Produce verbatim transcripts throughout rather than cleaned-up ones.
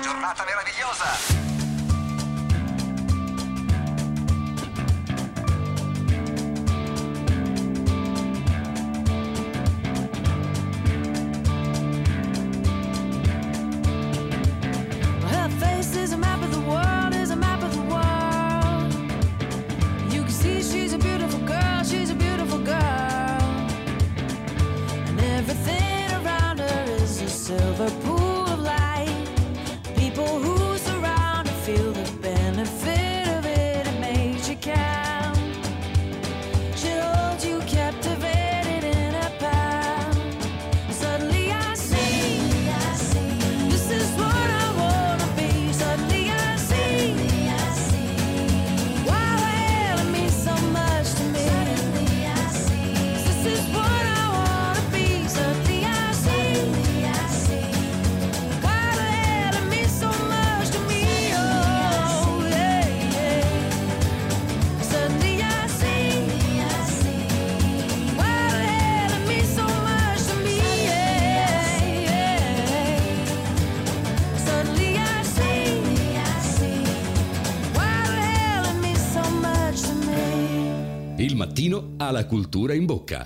giornata meravigliosa. Silver pool of light, people who surround and feel the benefit of it. It makes you count. She holds you captivated in a pound. Suddenly I see, I see, this is what I wanna be. Suddenly I see, I see, why the hell it means so much to me. Suddenly I see, this is what I wanna be. Suddenly I see. Il mattino ha la cultura in bocca.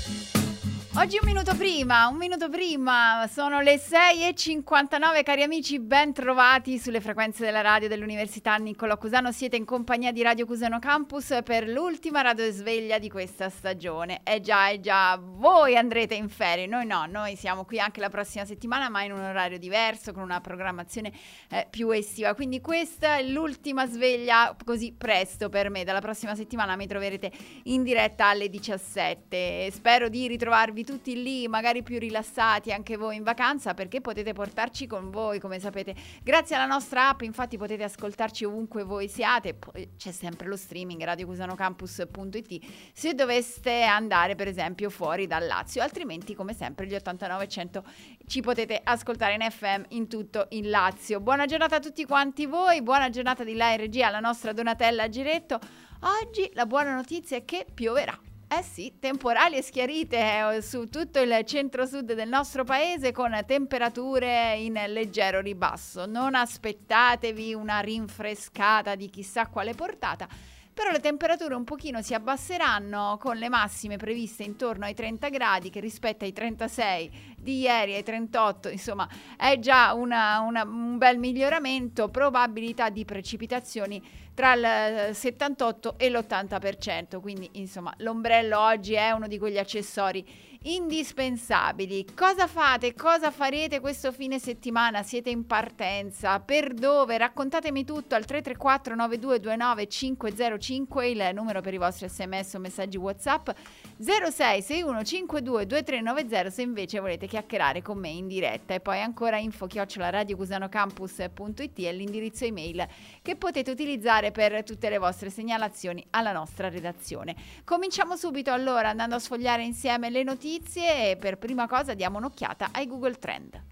Oggi un minuto prima, un minuto prima, sono le sei e cinquantanove, cari amici, ben trovati sulle frequenze della radio dell'Università Niccolò Cusano. Siete in compagnia di Radio Cusano Campus per l'ultima radio sveglia di questa stagione. Eh già, eh già, voi andrete in ferie, noi no, noi siamo qui anche la prossima settimana, ma in un orario diverso, con una programmazione eh, più estiva. Quindi questa è l'ultima sveglia così presto per me. Dalla prossima settimana mi troverete in diretta alle diciassette. Spero di ritrovarvi tutti lì, magari più rilassati anche voi in vacanza, perché potete portarci con voi, come sapete, grazie alla nostra app. Infatti potete ascoltarci ovunque voi siate. Poi c'è sempre lo streaming radio cusano campus punto it se doveste andare per esempio fuori dal Lazio, altrimenti come sempre gli ottantanove cento ci potete ascoltare in F M in tutto il Lazio. Buona giornata a tutti quanti voi, buona giornata di là in regia alla nostra Donatella Giretto. Oggi la buona notizia è che pioverà. Eh sì, temporali e schiarite eh, su tutto il centro-sud del nostro paese, con temperature in leggero ribasso. Non aspettatevi una rinfrescata di chissà quale portata, però le temperature un pochino si abbasseranno, con le massime previste intorno ai trenta gradi, che rispetto ai trentasei di ieri, ai trentotto, insomma è già una, una, un bel miglioramento. Probabilità di precipitazioni tra il settantotto e l'ottanta per cento, quindi insomma l'ombrello oggi è uno di quegli accessori indispensabili. Cosa fate? Cosa farete questo fine settimana? Siete in partenza? Per dove? Raccontatemi tutto al tre tre quattro nove due due nove cinque zero cinque, il numero per i vostri sms o messaggi WhatsApp, zero sei sei uno cinque due due tre nove zero se invece volete chiacchierare con me in diretta. E poi ancora info chiocciola radio cusano campus punto it è l'indirizzo email che potete utilizzare per tutte le vostre segnalazioni alla nostra redazione. Cominciamo subito allora andando a sfogliare insieme le notizie, e per prima cosa diamo un'occhiata ai Google Trend.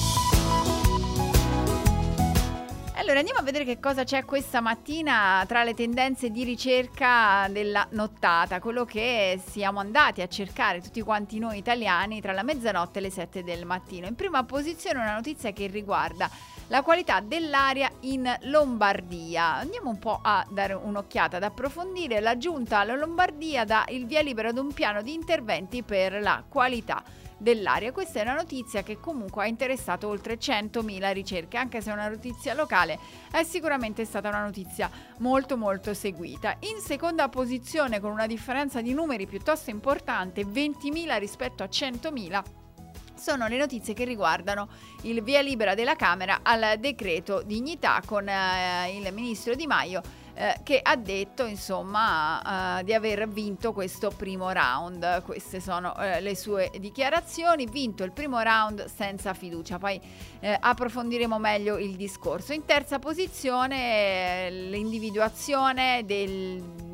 Allora andiamo a vedere che cosa c'è questa mattina tra le tendenze di ricerca della nottata, quello che siamo andati a cercare tutti quanti noi italiani tra la mezzanotte e le sette del mattino. In prima posizione una notizia che riguarda la qualità dell'aria in Lombardia. Andiamo un po' a dare un'occhiata, ad approfondire. La Giunta alla Lombardia dà il via libera ad un piano di interventi per la qualità dell'aria. Questa è una notizia che comunque ha interessato oltre centomila ricerche, anche se è una notizia locale, è sicuramente stata una notizia molto molto seguita. In seconda posizione, con una differenza di numeri piuttosto importante, ventimila rispetto a centomila, sono le notizie che riguardano il via libera della Camera al decreto dignità, con eh, il ministro Di Maio eh, che ha detto insomma eh, di aver vinto questo primo round. Queste sono eh, le sue dichiarazioni: vinto il primo round senza fiducia. Poi eh, approfondiremo meglio il discorso. In terza posizione eh, l'individuazione del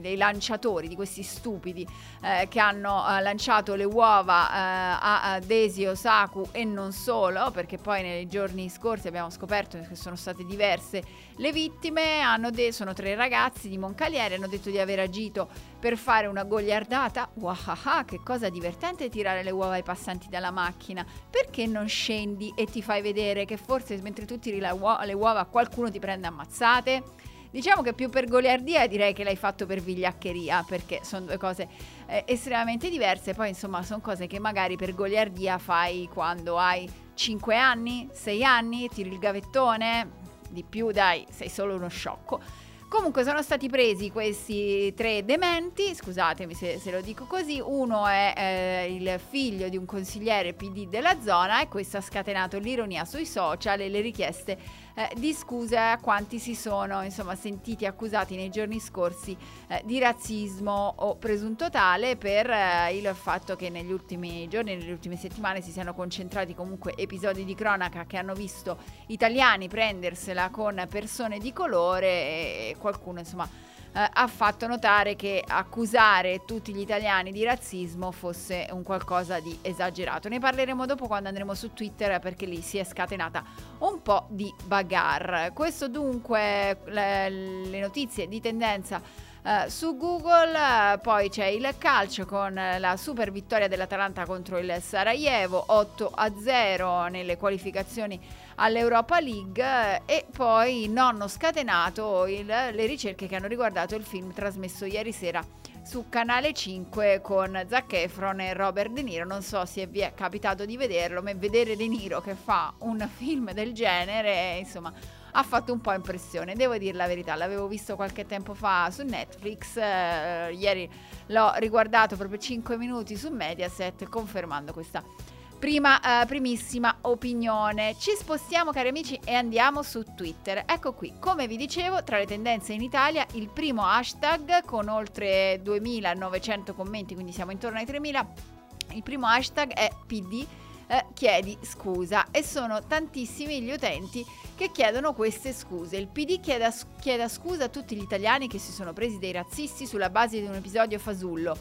dei lanciatori, di questi stupidi eh, che hanno eh, lanciato le uova eh, a, a Desio Saku e non solo, perché poi nei giorni scorsi abbiamo scoperto che sono state diverse le vittime. Hanno de- sono tre ragazzi di Moncalieri, hanno detto di aver agito per fare una goliardata. Wahaha, che cosa divertente tirare le uova ai passanti dalla macchina. Perché non scendi e ti fai vedere che forse mentre tu tiri la uo- le uova qualcuno ti prende ammazzate? Diciamo che più per goliardia direi che l'hai fatto per vigliaccheria, perché sono due cose eh, estremamente diverse. Poi insomma sono cose che magari per goliardia fai quando hai cinque anni, sei anni, tiri il gavettone, di più dai, sei solo uno sciocco. Comunque sono stati presi questi tre dementi, scusatemi se, se lo dico così. Uno è eh, il figlio di un consigliere P D della zona, e questo ha scatenato l'ironia sui social e le richieste eh, di scuse a quanti si sono insomma sentiti accusati nei giorni scorsi eh, di razzismo o presunto tale, per eh, il fatto che negli ultimi giorni, nelle ultime settimane si siano concentrati comunque episodi di cronaca che hanno visto italiani prendersela con persone di colore, e qualcuno insomma eh, ha fatto notare che accusare tutti gli italiani di razzismo fosse un qualcosa di esagerato. Ne parleremo dopo quando andremo su Twitter, perché lì si è scatenata un po' di bagarre. Questo dunque le, le notizie di tendenza Uh, su Google. Uh, poi c'è il calcio con la super vittoria dell'Atalanta contro il Sarajevo, otto a zero nelle qualificazioni all'Europa League, uh, e poi nonno scatenato il, le ricerche che hanno riguardato il film trasmesso ieri sera su Canale cinque con Zac Efron e Robert De Niro. Non so se vi è capitato di vederlo, ma vedere De Niro che fa un film del genere insomma ha fatto un po' impressione, devo dire la verità. L'avevo visto qualche tempo fa su Netflix, eh, ieri l'ho riguardato proprio cinque minuti su Mediaset, confermando questa prima, eh, primissima opinione. Ci spostiamo, cari amici, e andiamo su Twitter. Ecco qui, come vi dicevo, tra le tendenze in Italia il primo hashtag con oltre duemilanovecento commenti, quindi siamo intorno ai tremila. Il primo hashtag è P D Eh, chiedi scusa, e sono tantissimi gli utenti che chiedono queste scuse. Il P D chieda, chieda scusa a tutti gli italiani che si sono presi dei razzisti sulla base di un episodio fasullo.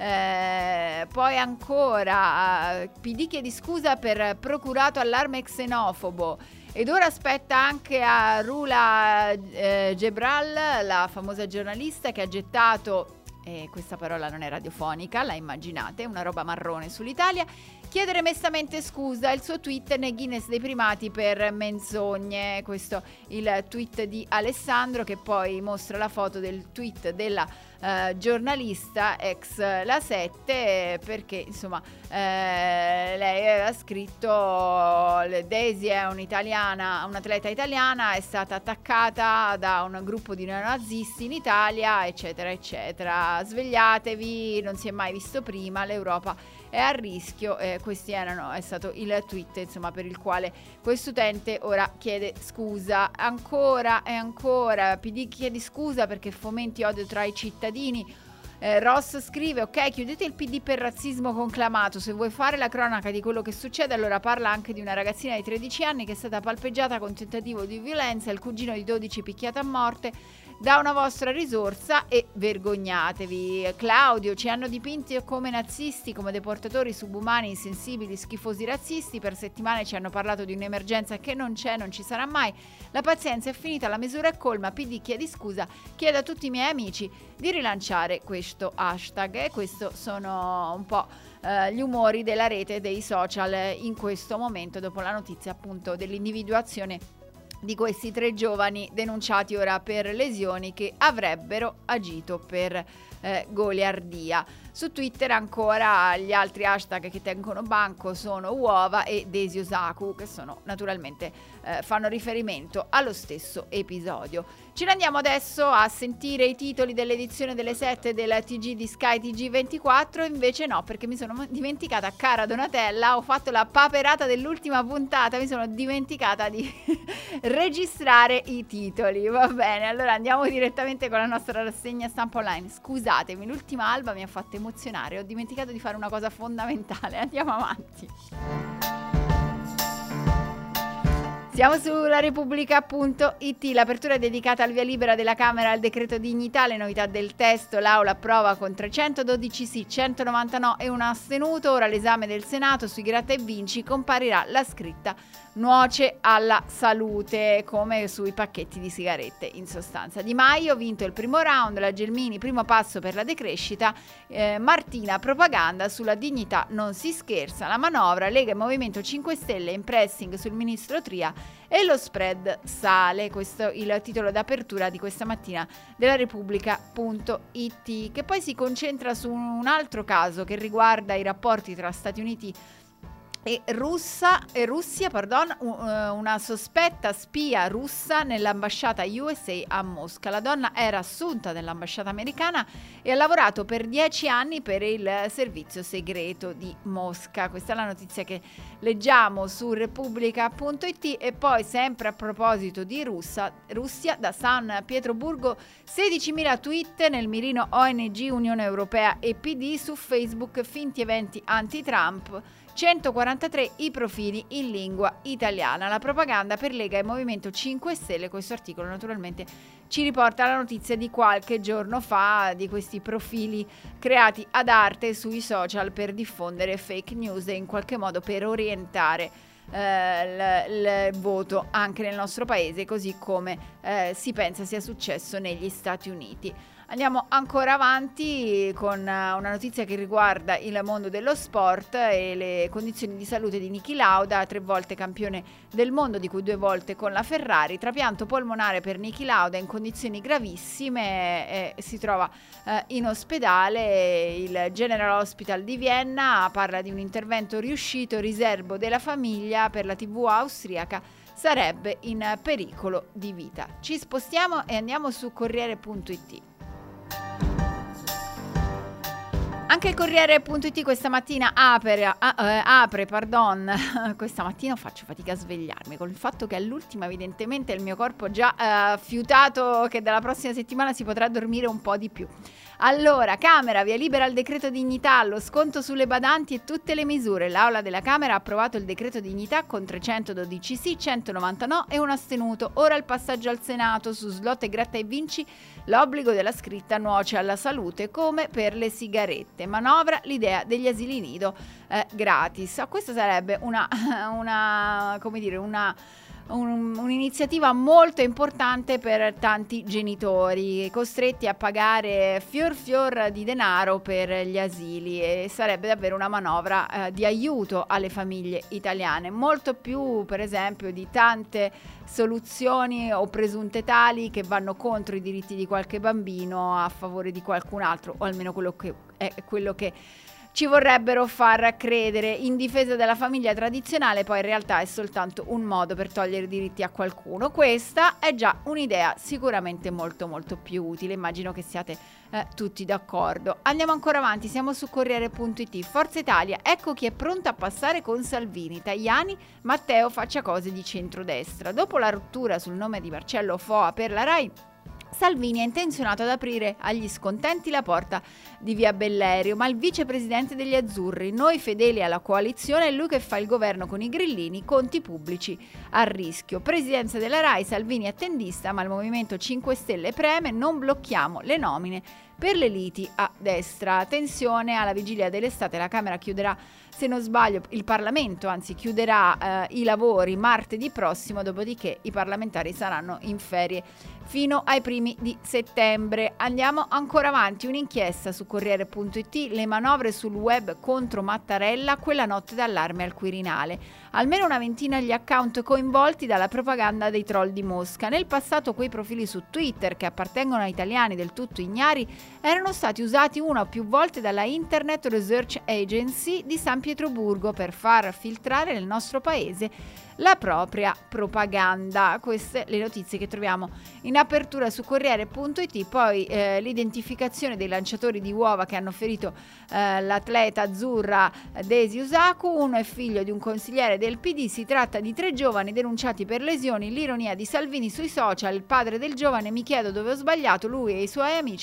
Eh, poi ancora P D chiedi scusa per procurato allarme xenofobo. Ed ora aspetta anche a Rula eh, Gebral, la famosa giornalista che ha gettato, e questa parola non è radiofonica, la immaginate, una roba marrone sull'Italia, chiedere mestamente scusa, il suo tweet nei Guinness dei primati per menzogne. Questo il tweet di Alessandro, che poi mostra la foto del tweet della uh, giornalista ex La sette, perché insomma eh, lei aveva scritto Daisy è un'italiana, un'atleta italiana, è stata attaccata da un gruppo di neonazisti in Italia, eccetera eccetera. Svegliatevi, non si è mai visto prima, l'Europa è a rischio. Eh, questi erano, è stato il tweet insomma per il quale questo utente ora chiede scusa. Ancora e ancora P D chiede scusa perché fomenti odio tra i cittadini. Eh, Ross scrive: ok, chiudete il P D per razzismo conclamato, se vuoi fare la cronaca di quello che succede allora parla anche di una ragazzina di tredici anni che è stata palpeggiata con tentativo di violenza, il cugino di dodici picchiato a morte da una vostra risorsa, e vergognatevi. Claudio: ci hanno dipinti come nazisti, come deportatori subumani, insensibili, schifosi razzisti, per settimane ci hanno parlato di un'emergenza che non c'è, non ci sarà mai, la pazienza è finita, la misura è colma, P D chiedi scusa, chiedo a tutti i miei amici di rilanciare questo hashtag. E questo sono un po' eh, gli umori della rete, dei social in questo momento, dopo la notizia appunto dell'individuazione di questi tre giovani denunciati ora per lesioni che avrebbero agito per eh, goliardia. Su Twitter ancora gli altri hashtag che tengono banco sono uova e Desio Saku, che sono naturalmente eh, fanno riferimento allo stesso episodio. Ce ne andiamo adesso a sentire i titoli dell'edizione delle sette del T G di Sky T G ventiquattro. Invece no, perché mi sono dimenticata, cara Donatella, ho fatto la paperata dell'ultima puntata, mi sono dimenticata di registrare i titoli. Va bene, allora andiamo direttamente con la nostra rassegna stampa online. Scusatemi, l'ultima alba mi ha fatto emozionare, ho dimenticato di fare una cosa fondamentale. Andiamo avanti. Siamo sulla Repubblica punto it, l'apertura è dedicata al via libera della Camera al decreto dignità, le novità del testo, l'Aula approva con trecentododici sì, centonovanta no e un astenuto. Ora l'esame del Senato sui gratta e vinci, comparirà la scritta nuoce alla salute, come sui pacchetti di sigarette in sostanza. Di Maio, vinto il primo round, la Gelmini, primo passo per la decrescita, eh, Martina, propaganda, sulla dignità non si scherza, la manovra, Lega e Movimento cinque Stelle in pressing sul ministro Tria e lo spread sale. Questo è il titolo d'apertura di questa mattina della Repubblica punto it, che poi si concentra su un altro caso che riguarda i rapporti tra Stati Uniti e, Russa, e Russia, pardon, una sospetta spia russa nell'ambasciata U S A a Mosca. La donna era assunta nell'ambasciata americana e ha lavorato per dieci anni per il servizio segreto di Mosca. Questa è la notizia che leggiamo su Repubblica punto it. E poi, sempre a proposito di Russia, Russia da San Pietroburgo, sedicimila tweet nel mirino O N G, Unione Europea e P D. Su Facebook finti eventi anti-Trump, centoquarantatré i profili in lingua italiana. La propaganda per Lega e Movimento cinque Stelle. Questo articolo naturalmente ci riporta la notizia di qualche giorno fa di questi profili creati ad arte sui social per diffondere fake news e in qualche modo per orientare eh, il, il voto anche nel nostro paese, così come eh, si pensa sia successo negli Stati Uniti. Andiamo ancora avanti con una notizia che riguarda il mondo dello sport e le condizioni di salute di Niki Lauda, tre volte campione del mondo, di cui due volte con la Ferrari. Trapianto polmonare per Niki Lauda in condizioni gravissime, e si trova eh, in ospedale. Il General Hospital di Vienna parla di un intervento riuscito, riservo della famiglia per la tivù austriaca. Sarebbe in pericolo di vita. Ci spostiamo e andiamo su Corriere punto it. Anche il Corriere punto it questa mattina apre, a, eh, apre pardon, questa mattina faccio fatica a svegliarmi, con il fatto che all'ultima evidentemente il mio corpo già eh, fiutato che dalla prossima settimana si potrà dormire un po' di più. Allora, Camera, via libera al decreto dignità, lo sconto sulle badanti e tutte le misure. L'Aula della Camera ha approvato il decreto dignità con trecentododici sì, centonovanta no e un astenuto. Ora il passaggio al Senato su slot e gratta e vinci, l'obbligo della scritta nuoce alla salute come per le sigarette. Manovra l'idea degli asili nido eh, gratis. Ah, questa sarebbe una, una come dire, una Un, un'iniziativa molto importante per tanti genitori costretti a pagare fior fior di denaro per gli asili, e sarebbe davvero una manovra eh, di aiuto alle famiglie italiane, molto più per esempio di tante soluzioni o presunte tali che vanno contro i diritti di qualche bambino a favore di qualcun altro, o almeno quello che è quello che ci vorrebbero far credere, in difesa della famiglia tradizionale. Poi in realtà è soltanto un modo per togliere diritti a qualcuno. Questa è già un'idea sicuramente molto molto più utile, immagino che siate eh, tutti d'accordo. Andiamo ancora avanti, siamo su Corriere punto it. Forza Italia, ecco chi è pronto a passare con Salvini. Tajani, Matteo faccia cose di centrodestra. Dopo la rottura sul nome di Marcello Foa per la Rai, Salvini è intenzionato ad aprire agli scontenti la porta di via Bellerio, ma il vicepresidente degli azzurri, noi fedeli alla coalizione, è lui che fa il governo con i grillini, conti pubblici a rischio. Presidenza della Rai, Salvini attendista, ma il Movimento cinque Stelle preme, non blocchiamo le nomine per le liti a destra. Tensione alla vigilia dell'estate, la Camera chiuderà, se non sbaglio, il Parlamento anzi chiuderà eh, i lavori martedì prossimo, dopodiché i parlamentari saranno in ferie fino ai primi di settembre. Andiamo ancora avanti, un'inchiesta su Corriere punto it, le manovre sul web contro Mattarella, quella notte d'allarme al Quirinale. Almeno una ventina gli account coinvolti dalla propaganda dei troll di Mosca. Nel passato quei profili su Twitter, che appartengono a italiani del tutto ignari, erano stati usati una o più volte dalla Internet Research Agency di San Pietroburgo per far filtrare nel nostro paese la propria propaganda. Queste le notizie che troviamo in apertura su Corriere punto it. Poi eh, l'identificazione dei lanciatori di uova che hanno ferito eh, l'atleta azzurra Daisy Usaku. Uno è figlio di un consigliere del P D, si tratta di tre giovani denunciati per lesioni. L'ironia di Salvini sui social, il padre del giovane: mi chiedo dove ho sbagliato, lui e i suoi amici se ne sono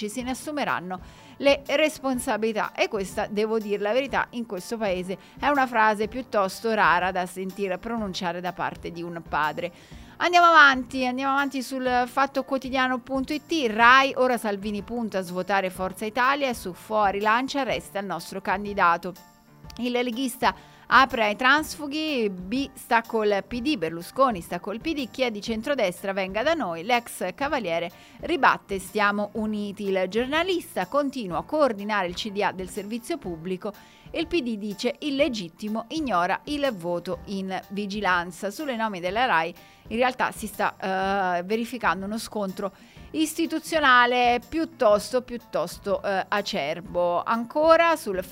assumeranno le responsabilità. E questa, devo dire la verità, in questo paese è una frase piuttosto rara da sentire pronunciare da parte di un padre. Andiamo avanti, andiamo avanti sul fattoquotidiano.it. Rai, ora Salvini punta a svuotare Forza Italia e su Fuori Lancia resta il nostro candidato. Il leghista apre ai transfughi, B sta col P D, Berlusconi sta col P D, chi è di centrodestra venga da noi, l'ex Cavaliere ribatte stiamo uniti, il giornalista continua a coordinare il C D A del servizio pubblico, il P D dice illegittimo, ignora il voto in vigilanza. Sulle nomine della Rai in realtà si sta uh, verificando uno scontro istituzionale piuttosto piuttosto eh, acerbo. Ancora sul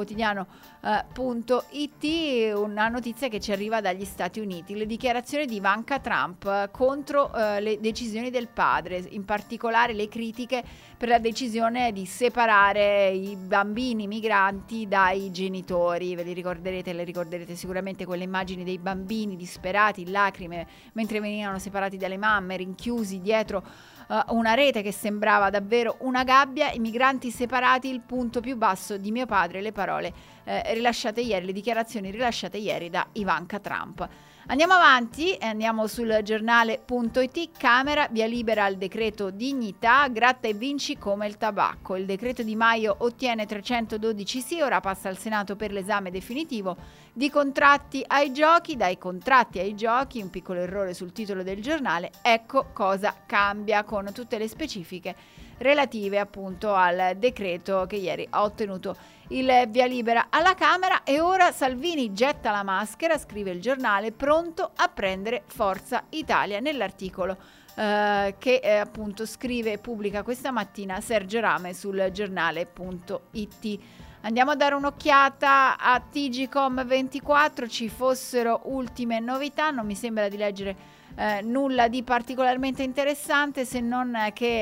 fattoquotidiano.it una notizia che ci arriva dagli Stati Uniti, le dichiarazioni di Ivanka Trump contro eh, le decisioni del padre, in particolare le critiche per la decisione di separare i bambini migranti dai genitori. Ve li ricorderete, le ricorderete sicuramente quelle immagini dei bambini disperati in lacrime mentre venivano separati dalle mamme, rinchiusi dietro Uh, una rete che sembrava davvero una gabbia, i migranti separati, il punto più basso di mio padre, le parole eh, rilasciate ieri, le dichiarazioni rilasciate ieri da Ivanka Trump. Andiamo avanti e andiamo sul giornale.it. Camera via libera al decreto dignità, gratta e vinci come il tabacco. Il decreto Di Maio ottiene trecentododici sì, ora passa al Senato per l'esame definitivo. Di contratti ai giochi, dai contratti ai giochi, un piccolo errore sul titolo del giornale, ecco cosa cambia, con tutte le specifiche relative appunto al decreto che ieri ha ottenuto il via libera alla Camera. E ora Salvini getta la maschera, scrive il giornale, pronto a prendere Forza Italia, nell'articolo eh, che eh, appunto scrive e pubblica questa mattina Sergio Rame sul giornale.it. Andiamo a dare un'occhiata a T G Com ventiquattro, ci fossero ultime novità, non mi sembra di leggere Eh, nulla di particolarmente interessante, se non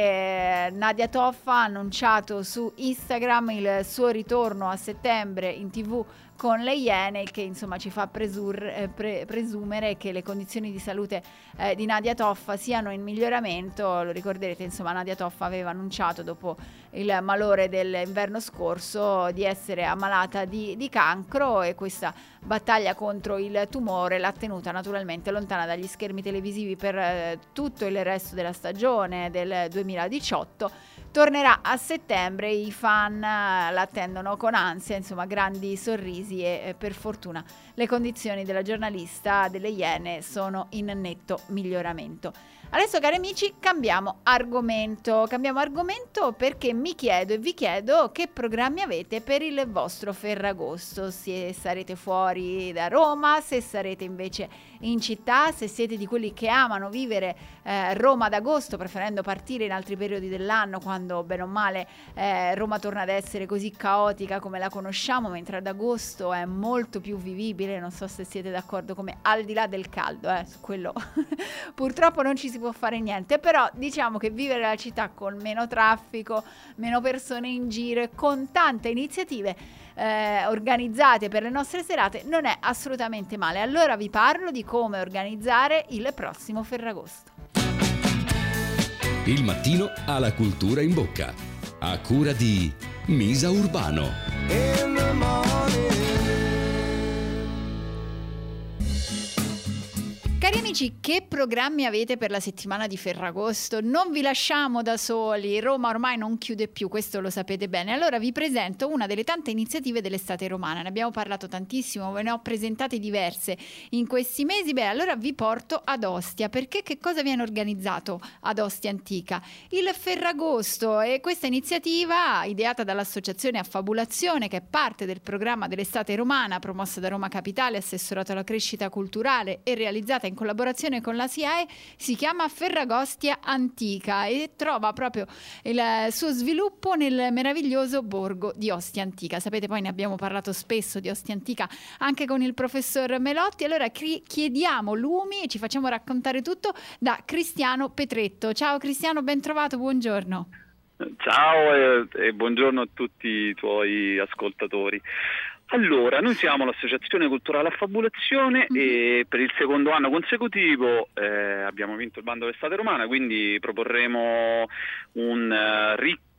che Nadia Toffa ha annunciato su Instagram il suo ritorno a settembre in tv con le Iene, che insomma ci fa presur- eh, pre- presumere che le condizioni di salute eh, di Nadia Toffa siano in miglioramento. Lo ricorderete, insomma, Nadia Toffa aveva annunciato dopo il malore dell'inverno scorso di essere ammalata di, di cancro, e questa battaglia contro il tumore l'ha tenuta naturalmente lontana dagli schermi televisivi per eh, tutto il resto della stagione del duemiladiciotto. Tornerà a settembre, i fan l'attendono con ansia, insomma grandi sorrisi, e eh, per fortuna le condizioni della giornalista delle Iene sono in netto miglioramento. Adesso, cari amici, cambiamo argomento, cambiamo argomento perché mi chiedo e vi chiedo che programmi avete per il vostro Ferragosto, se sarete fuori da Roma, se sarete invece in città, se siete di quelli che amano vivere eh, Roma d'agosto, preferendo partire in altri periodi dell'anno, quando bene o male eh, Roma torna ad essere così caotica come la conosciamo, mentre ad agosto è molto più vivibile. Non so se siete d'accordo, come al di là del caldo, eh, su quello purtroppo non ci si può fare niente, però diciamo che vivere la città con meno traffico, meno persone in giro e con tante iniziative eh, organizzate per le nostre serate non è assolutamente male. Allora vi parlo di come organizzare il prossimo Ferragosto. Il mattino ha la cultura in bocca, a cura di Misa Urbano. In the morning. Cari amici, che programmi avete per la settimana di Ferragosto? Non vi lasciamo da soli, Roma ormai non chiude più, questo lo sapete bene. Allora vi presento una delle tante iniziative dell'estate romana, ne abbiamo parlato tantissimo, ve ne ho presentate diverse in questi mesi. Beh, allora vi porto ad Ostia, perché che cosa viene organizzato ad Ostia Antica? Il Ferragosto, e questa iniziativa ideata dall'associazione Affabulazione, che è parte del programma dell'estate romana promossa da Roma Capitale, assessorato alla crescita culturale e realizzata in collaborazione con la S I A E, si chiama Ferragostia Antica e trova proprio il suo sviluppo nel meraviglioso borgo di Ostia Antica. Sapete, poi ne abbiamo parlato spesso di Ostia Antica anche con il professor Melotti. Allora cri- chiediamo lumi e ci facciamo raccontare tutto da Cristiano Petretto. Ciao Cristiano, ben trovato, buongiorno. Ciao e, e buongiorno a tutti i tuoi ascoltatori. Allora, noi siamo l'Associazione Culturale Affabulazione mm-hmm. e per il secondo anno consecutivo eh, abbiamo vinto il bando dell'estate romana, quindi proporremo un uh, ricco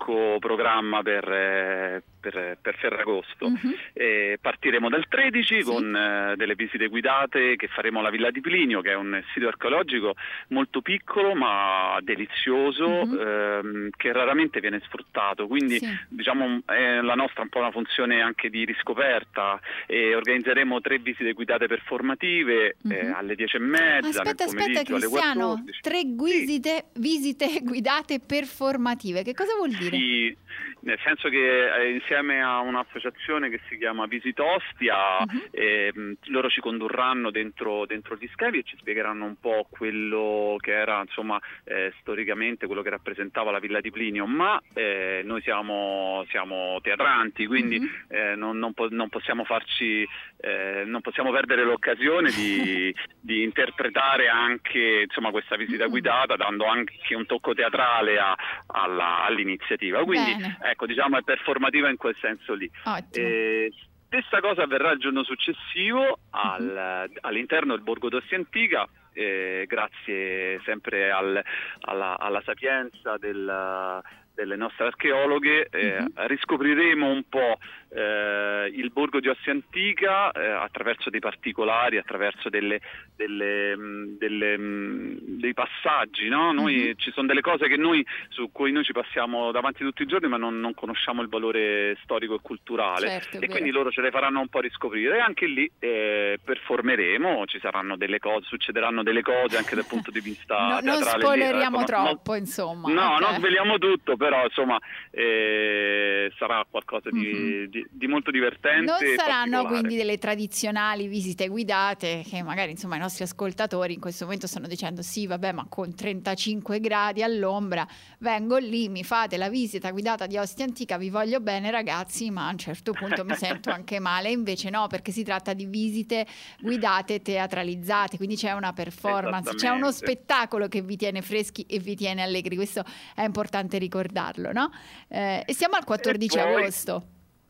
ricco programma per, eh, per, per Ferragosto. Mhm. Eh, partiremo dal tredici Sì. con eh, delle visite guidate che faremo alla Villa di Plinio, che è un sito archeologico molto piccolo ma delizioso, Mhm. ehm, che raramente viene sfruttato, quindi Sì. diciamo è la nostra un po' una funzione anche di riscoperta, e organizzeremo tre visite guidate performative eh, Mhm. alle dieci e mezza, Aspetta, nel aspetta pomeriggio alle Cristiano, quattordici. tre visite, visite guidate performative, che cosa vuol dire? Sì, nel senso che eh, insieme a un'associazione che si chiama Visitostia, Mhm. ehm, loro ci condurranno dentro, dentro gli scavi e ci spiegheranno un po' quello che era, insomma, eh, storicamente quello che rappresentava la Villa di Plinio, ma eh, noi siamo, siamo teatranti, quindi Mhm. eh, non, non po- non possiamo farci, eh, non possiamo perdere l'occasione di, di interpretare anche, insomma, questa visita Mm. guidata, dando anche un tocco teatrale a- alla- all'iniziativa. Quindi Bene. ecco, diciamo, è performativa in quel senso lì. Ottimo. Eh, stessa cosa avverrà il giorno successivo al- all'interno del Borgo d'Ostia Antica, eh, grazie sempre al- alla, alla sapienza del- delle nostre archeologhe. eh, Mhm. Riscopriremo un po' eh, il Borgo di Ostia Antica eh, attraverso dei particolari, attraverso delle, delle, mh, delle, mh, dei passaggi, no? Noi, Mhm. ci sono delle cose che noi, su cui noi ci passiamo davanti tutti i giorni, ma non, non conosciamo il valore storico e culturale, Certo, è e vero. quindi loro ce le faranno un po' riscoprire, e anche lì eh, performeremo, ci saranno delle cose, succederanno delle cose anche dal punto di vista No- non teatrale. lì. spoileriamo Ecco, non- troppo, insomma. No, ok. non sveliamo tutto, però insomma eh, sarà qualcosa di, Mhm. di- di molto divertente. Non e saranno particolare. quindi delle tradizionali visite guidate che magari, insomma, i nostri ascoltatori in questo momento stanno dicendo sì, vabbè, ma con trentacinque gradi all'ombra vengo lì, mi fate la visita guidata di Ostia Antica, vi voglio bene ragazzi, ma a un certo punto mi sento anche male. Invece no, perché si tratta di visite guidate teatralizzate, quindi c'è una performance, c'è uno Esattamente. spettacolo che vi tiene freschi e vi tiene allegri. Questo è importante ricordarlo, no? Eh, e siamo al quattordici poi- agosto.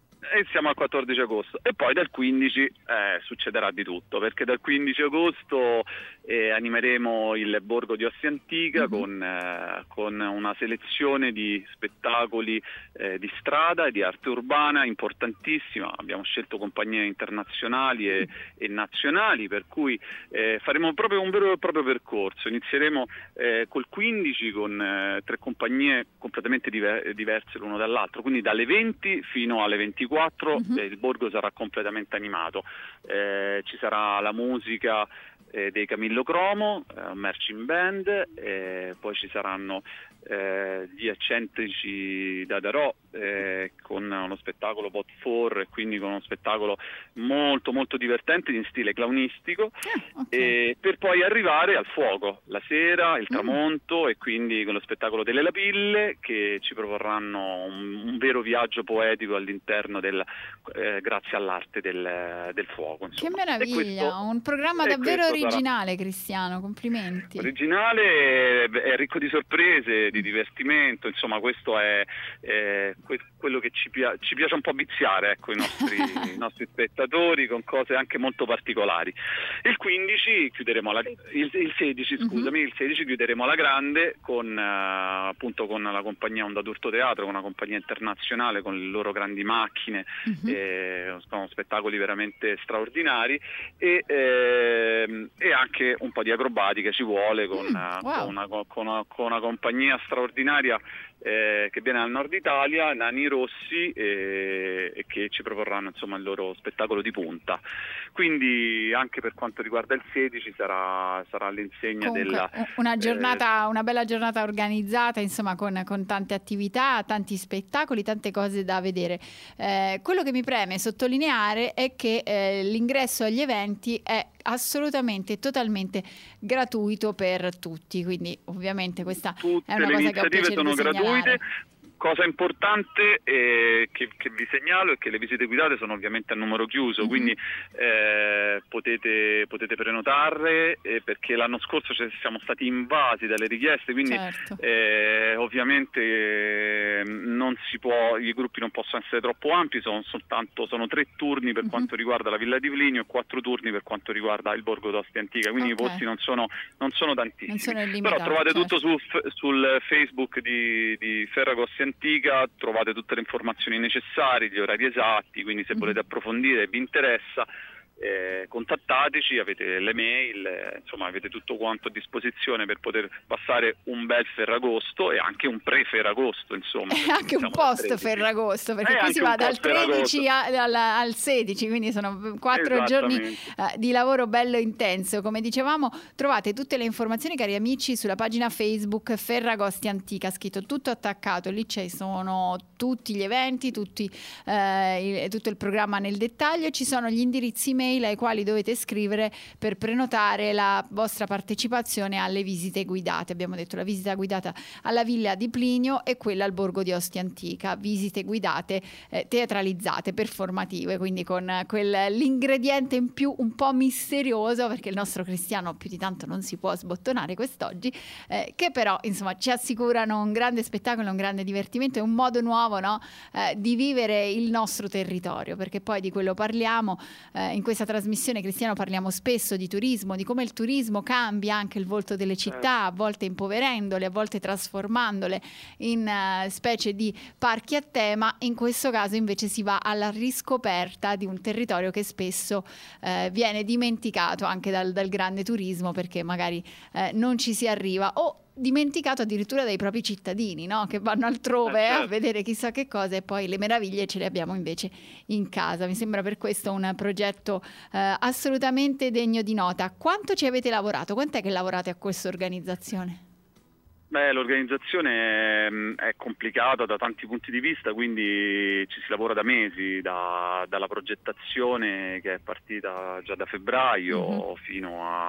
E siamo al quattordici agosto, e poi dal quindici eh, succederà di tutto, perché dal quindici agosto eh, animeremo il Borgo di Ostia Antica Mhm. con, eh, con una selezione di spettacoli eh, di strada e di arte urbana importantissima. Abbiamo scelto compagnie internazionali e, e nazionali, per cui eh, faremo proprio un vero e proprio percorso. Inizieremo eh, col quindici con eh, tre compagnie completamente diver- diverse l'uno dall'altro, quindi dalle venti fino alle ventiquattro Mhm. eh, il borgo sarà completamente animato. Eh, ci sarà la musica eh, dei Camillo Cromo, eh, marching band, eh, poi ci saranno eh, gli eccentrici d'Adarò eh, con uno spettacolo bot quattro, e quindi con uno spettacolo molto molto divertente in stile clownistico. Ah, ok. E per poi arrivare al fuoco, la sera, il Mm. tramonto, e quindi con lo spettacolo delle Lapille, che ci proporranno un, un vero viaggio poetico all'interno del, eh, grazie all'arte del, del fuoco. Che insomma. E meraviglia, questo- un programma e davvero questo sarà originale, Cristiano, complimenti. originale, è ricco di sorprese, di divertimento, insomma questo è eh, que- quello che ci, pia- ci piace un po' viziare, ecco, i nostri, i nostri spettatori, con cose anche molto particolari. Il quindici chiuderemo alla, il, il sedici, Mhm. scusami, il sedici chiuderemo alla grande con eh, appunto con la compagnia Onda d'Urto Teatro, con una compagnia internazionale, con le loro grandi macchine, Mhm. eh, sono spettacoli veramente straordinari, e, ehm, e anche un po' di acrobatica ci vuole con, Mm, eh, wow. con una, con una- con una compagnia straordinaria eh, che viene dal nord Italia, Nani Rossi, eh, e che ci proporranno insomma il loro spettacolo di punta. Quindi anche per quanto riguarda il sedici sarà, sarà all'insegna Comunque, della u- una giornata, una bella giornata organizzata, insomma, con, con tante attività, tanti spettacoli, tante cose da vedere. Eh, quello che mi preme sottolineare è che eh, l'ingresso agli eventi è assolutamente, totalmente gratuito per tutti, quindi ovviamente questa tutte è una le cosa che ho iniziative piacere sono di segnalare. gratuite. Cosa importante eh, che, che vi segnalo è che le visite guidate sono ovviamente a numero chiuso, Mhm. quindi eh, potete, potete prenotarle, eh, perché l'anno scorso ci siamo stati invasi dalle richieste, quindi Certo. eh, ovviamente eh, non si può, i gruppi non possono essere troppo ampi, sono soltanto sono tre turni per Mhm. quanto riguarda la Villa di Plinio e quattro turni per quanto riguarda il Borgo d'Ostia Antica, quindi Ok. i posti non sono, non sono tantissimi. Non sono Però illimitati, trovate certo. tutto su, sul Facebook di, di Ferragosto Antica, Antica trovate tutte le informazioni necessarie, gli orari esatti, quindi se volete approfondire e vi interessa, Eh, contattateci, avete le mail, eh, insomma avete tutto quanto a disposizione per poter passare un bel Ferragosto e anche un pre-Ferragosto, insomma. E anche un post-Ferragosto, perché Eh, qui anche si un va dal tredici a- post-Ferragosto. al, al sedici, quindi sono quattro giorni Esattamente. eh, di lavoro bello intenso. Come dicevamo, trovate tutte le informazioni, cari amici, sulla pagina Facebook Ferragosti Antica, scritto tutto attaccato, lì ci sono tutti gli eventi, tutti, eh, il, tutto il programma nel dettaglio, ci sono gli indirizzi mail ai quali dovete scrivere per prenotare la vostra partecipazione alle visite guidate. Abbiamo detto la visita guidata alla Villa di Plinio e quella al Borgo di Ostia Antica, visite guidate eh, teatralizzate, performative, quindi con quell'ingrediente in più un po' misterioso, perché il nostro Cristiano più di tanto non si può sbottonare quest'oggi, eh, che però insomma ci assicurano un grande spettacolo, un grande divertimento e un modo nuovo, no, eh, di vivere il nostro territorio, perché poi di quello parliamo eh, in questa trasmissione, Cristiano, parliamo spesso di turismo, di come il turismo cambia anche il volto delle città, a volte impoverendole, a volte trasformandole in uh, specie di parchi a tema. In questo caso invece si va alla riscoperta di un territorio che spesso eh, viene dimenticato anche dal, dal grande turismo, perché magari eh, non ci si arriva, o dimenticato addirittura dai propri cittadini, no? Che vanno altrove Eh, certo. a vedere chissà che cosa e poi le meraviglie ce le abbiamo invece in casa. Mi sembra per questo un progetto eh, assolutamente degno di nota. Quanto ci avete lavorato? Quant'è che lavorate a questa organizzazione? Beh, l'organizzazione è, è complicata da tanti punti di vista, quindi ci si lavora da mesi, da- dalla progettazione che è partita già da febbraio Mhm. fino a-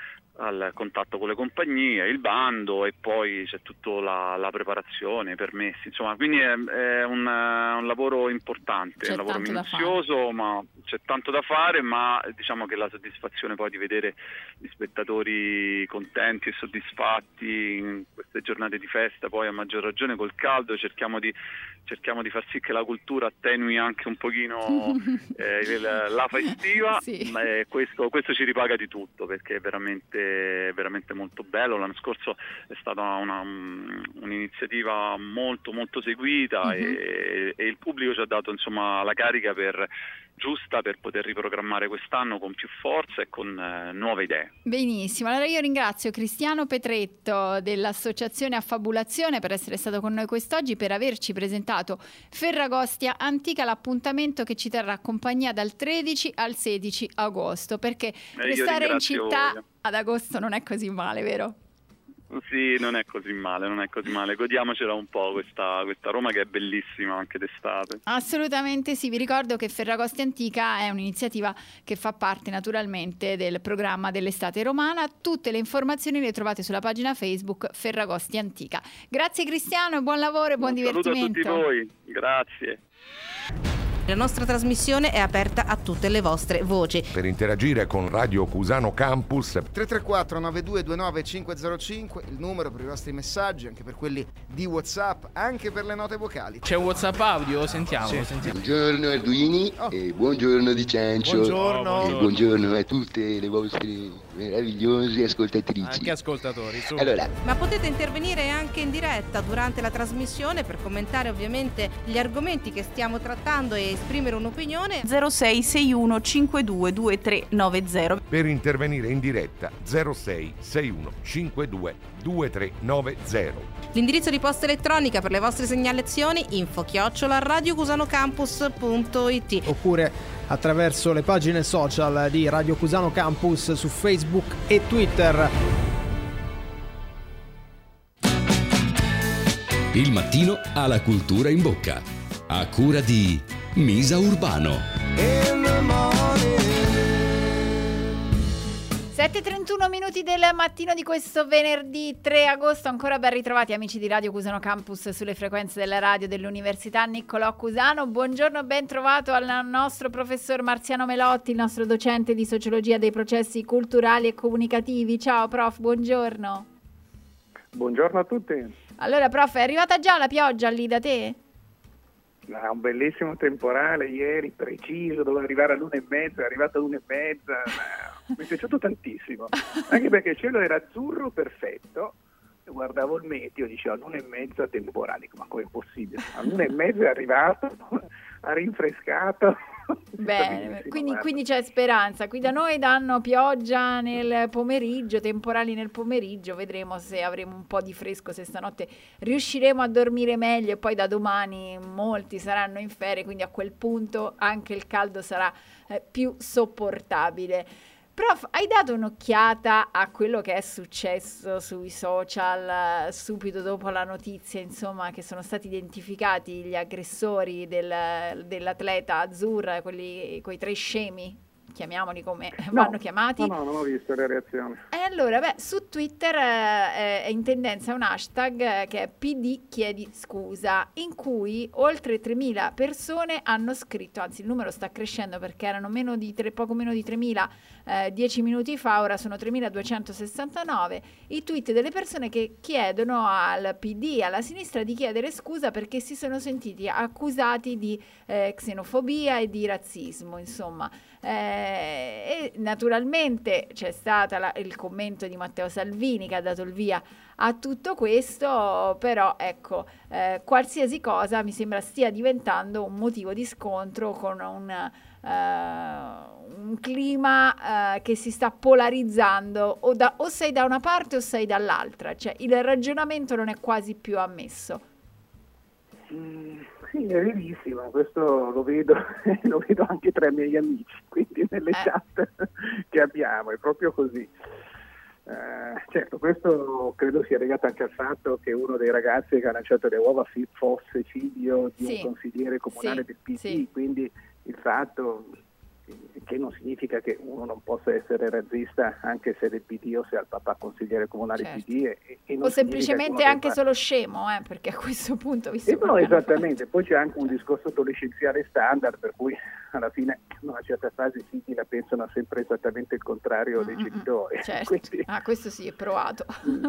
al contatto con le compagnie, il bando, e poi c'è tutta la, la preparazione, i permessi, insomma, quindi è, è un, un lavoro importante, C'è è un lavoro tanto da fare. minuzioso, ma c'è tanto da fare, ma diciamo che la soddisfazione poi di vedere gli spettatori contenti e soddisfatti in queste giornate di festa, poi a maggior ragione col caldo cerchiamo di, cerchiamo di far sì che la cultura attenui anche un pochino eh, il- la festiva, Sì. ma eh, questo, questo ci ripaga di tutto, perché è veramente, veramente molto bello. L'anno scorso è stata una, un- un'iniziativa molto molto seguita Mhm. e, e il pubblico ci ha dato insomma la carica per giusta per poter riprogrammare quest'anno con più forza e con eh, nuove idee. Benissimo, allora io ringrazio Cristiano Petretto dell'Associazione Affabulazione per essere stato con noi quest'oggi, per averci presentato Ferragostia Antica, l'appuntamento che ci terrà compagnia dal tredici al sedici agosto, perché io restare in ringrazio città voi. ad agosto non è così male, vero? Sì, non è così male, non è così male. Godiamocela un po' questa, questa Roma che è bellissima anche d'estate. Assolutamente sì, vi ricordo che Ferragostia Antica è un'iniziativa che fa parte naturalmente del programma dell'estate romana. Tutte le informazioni le trovate sulla pagina Facebook Ferragostia Antica. Grazie Cristiano e buon lavoro e buon Un saluto a divertimento. tutti voi, grazie. La nostra trasmissione è aperta a tutte le vostre voci. Per interagire con Radio Cusano Campus tre tre quattro nove due due nove cinque zero cinque, il numero per i vostri messaggi, anche per quelli di WhatsApp, anche per le note vocali. C'è un WhatsApp audio? Sentiamo, sentiamo. Buongiorno Arduini Oh. e buongiorno Di Ciancio. Buongiorno. E buongiorno a tutte le vostre meravigliose ascoltatrici. Anche ascoltatori. Su. Allora, Ma potete intervenire anche in diretta durante la trasmissione per commentare ovviamente gli argomenti che stiamo trattando e esprimere un'opinione. zero sei sei uno cinque due due tre nove zero. per intervenire in diretta zero sei sei uno cinque due due tre nove zero. L'indirizzo di posta elettronica per le vostre segnalazioni info chiocciola radiocusanocampus punto it. Oppure attraverso le pagine social di Radio Cusano Campus su Facebook e Twitter. Il mattino ha la cultura in bocca. A cura di Misa Urbano. In the morning. sette e trentuno minuti del mattino di questo venerdì tre agosto, ancora ben ritrovati amici di Radio Cusano Campus sulle frequenze della radio dell'Università Niccolò Cusano. Buongiorno, ben trovato al nostro professor Marziano Melotti, il nostro docente di sociologia dei processi culturali e comunicativi. Ciao prof, buongiorno. Buongiorno a tutti. Allora prof, è arrivata già la pioggia lì da te? Ah, un bellissimo temporale ieri, preciso, doveva arrivare all'una e mezza, è arrivato all'una e mezza, mi è piaciuto tantissimo, anche perché il cielo era azzurro perfetto, guardavo il meteo, dicevo all'una e mezza temporale, dico, ma come è possibile? All'una e mezza è arrivato, ha rinfrescato. Bene, quindi, quindi c'è speranza. Qui da noi danno pioggia nel pomeriggio, temporali nel pomeriggio, vedremo se avremo un po' di fresco, se stanotte riusciremo a dormire meglio, e poi da domani molti saranno in ferie, quindi a quel punto anche il caldo sarà eh, più sopportabile. Prof, hai dato un'occhiata a quello che è successo sui social eh, subito dopo la notizia, insomma, che sono stati identificati gli aggressori del, dell'atleta azzurra, quelli, quei tre scemi, chiamiamoli come no, vanno chiamati? No, no, non ho visto le reazioni. E allora, beh, su Twitter eh, è in tendenza un hashtag eh, che è P D chiedi scusa, in cui oltre tremila persone hanno scritto, anzi il numero sta crescendo perché erano meno di tre, poco meno di tremila eh, dieci minuti fa, ora sono tremiladuecentosessantanove i tweet delle persone che chiedono al P D, alla sinistra, di chiedere scusa perché si sono sentiti accusati di eh, xenofobia e di razzismo, insomma. Eh, e naturalmente c'è stato il commento di Matteo Salvini che ha dato il via a tutto questo, però ecco, eh, qualsiasi cosa mi sembra stia diventando un motivo di scontro con un, uh, un clima uh, che si sta polarizzando, o, da, o sei da una parte o sei dall'altra, cioè il ragionamento non è quasi più ammesso. Mm, sì, è verissimo, questo lo vedo, lo vedo anche tra i miei amici, quindi nelle eh. chat che abbiamo, è proprio così. Eh, certo, questo credo sia legato anche al fatto che uno dei ragazzi che ha lanciato le uova fosse figlio di sì. un consigliere comunale sì. del P D, sì. quindi il fatto che non significa che uno non possa essere razzista anche se è del P D o se ha il papà consigliere comunale certo. P D e, e non o semplicemente anche debba... solo scemo, eh, perché a questo punto vi eh no, esattamente, poi c'è anche un discorso adolescenziale standard per cui alla fine in una certa fase i figli la pensano sempre esattamente il contrario dei Mm-mm. genitori. Certo. Quindi... ah, questo sì, è provato.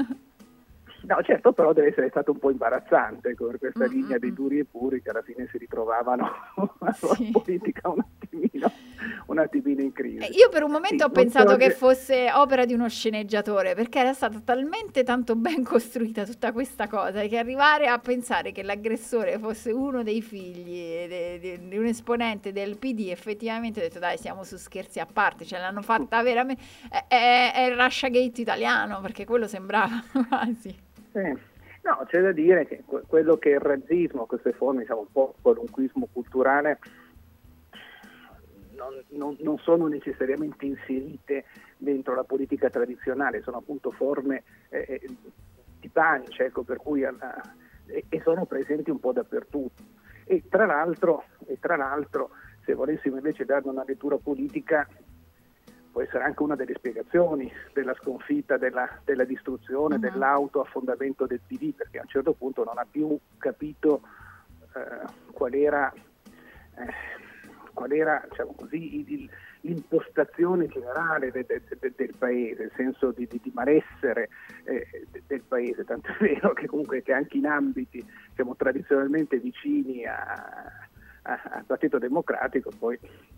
No, certo, però deve essere stato un po' imbarazzante con questa Mm-mm. linea dei duri e puri che alla fine si ritrovavano la sì. politica un attimino, un attimino in crisi. Eh, io per un momento sì, ho pensato so che che fosse opera di uno sceneggiatore, perché era stata talmente tanto ben costruita tutta questa cosa che arrivare a pensare che l'aggressore fosse uno dei figli de, de, di un esponente del P D, effettivamente ho detto dai, siamo su scherzi a parte, ce l'hanno fatta veramente, è, è, è il Russiagate italiano, perché quello sembrava quasi. Eh, no, c'è da dire che que- quello che è il razzismo, queste forme, diciamo un po' qualunquismo culturale, non, non, non sono necessariamente inserite dentro la politica tradizionale, sono appunto forme eh, di pancia, ecco, per cui alla, e, e sono presenti un po' dappertutto. E tra l'altro, e tra l'altro, se volessimo invece darne una lettura politica, può essere anche una delle spiegazioni della sconfitta, della, della distruzione, uh-huh. dell'autoaffondamento del P D, perché a un certo punto non ha più capito eh, qual era, eh, qual era diciamo così, il, l'impostazione generale de, de, de, del paese, il senso di, di, di malessere eh, de, del paese, tanto è vero che comunque che anche in ambiti diciamo, tradizionalmente vicini a, a, al Partito Democratico poi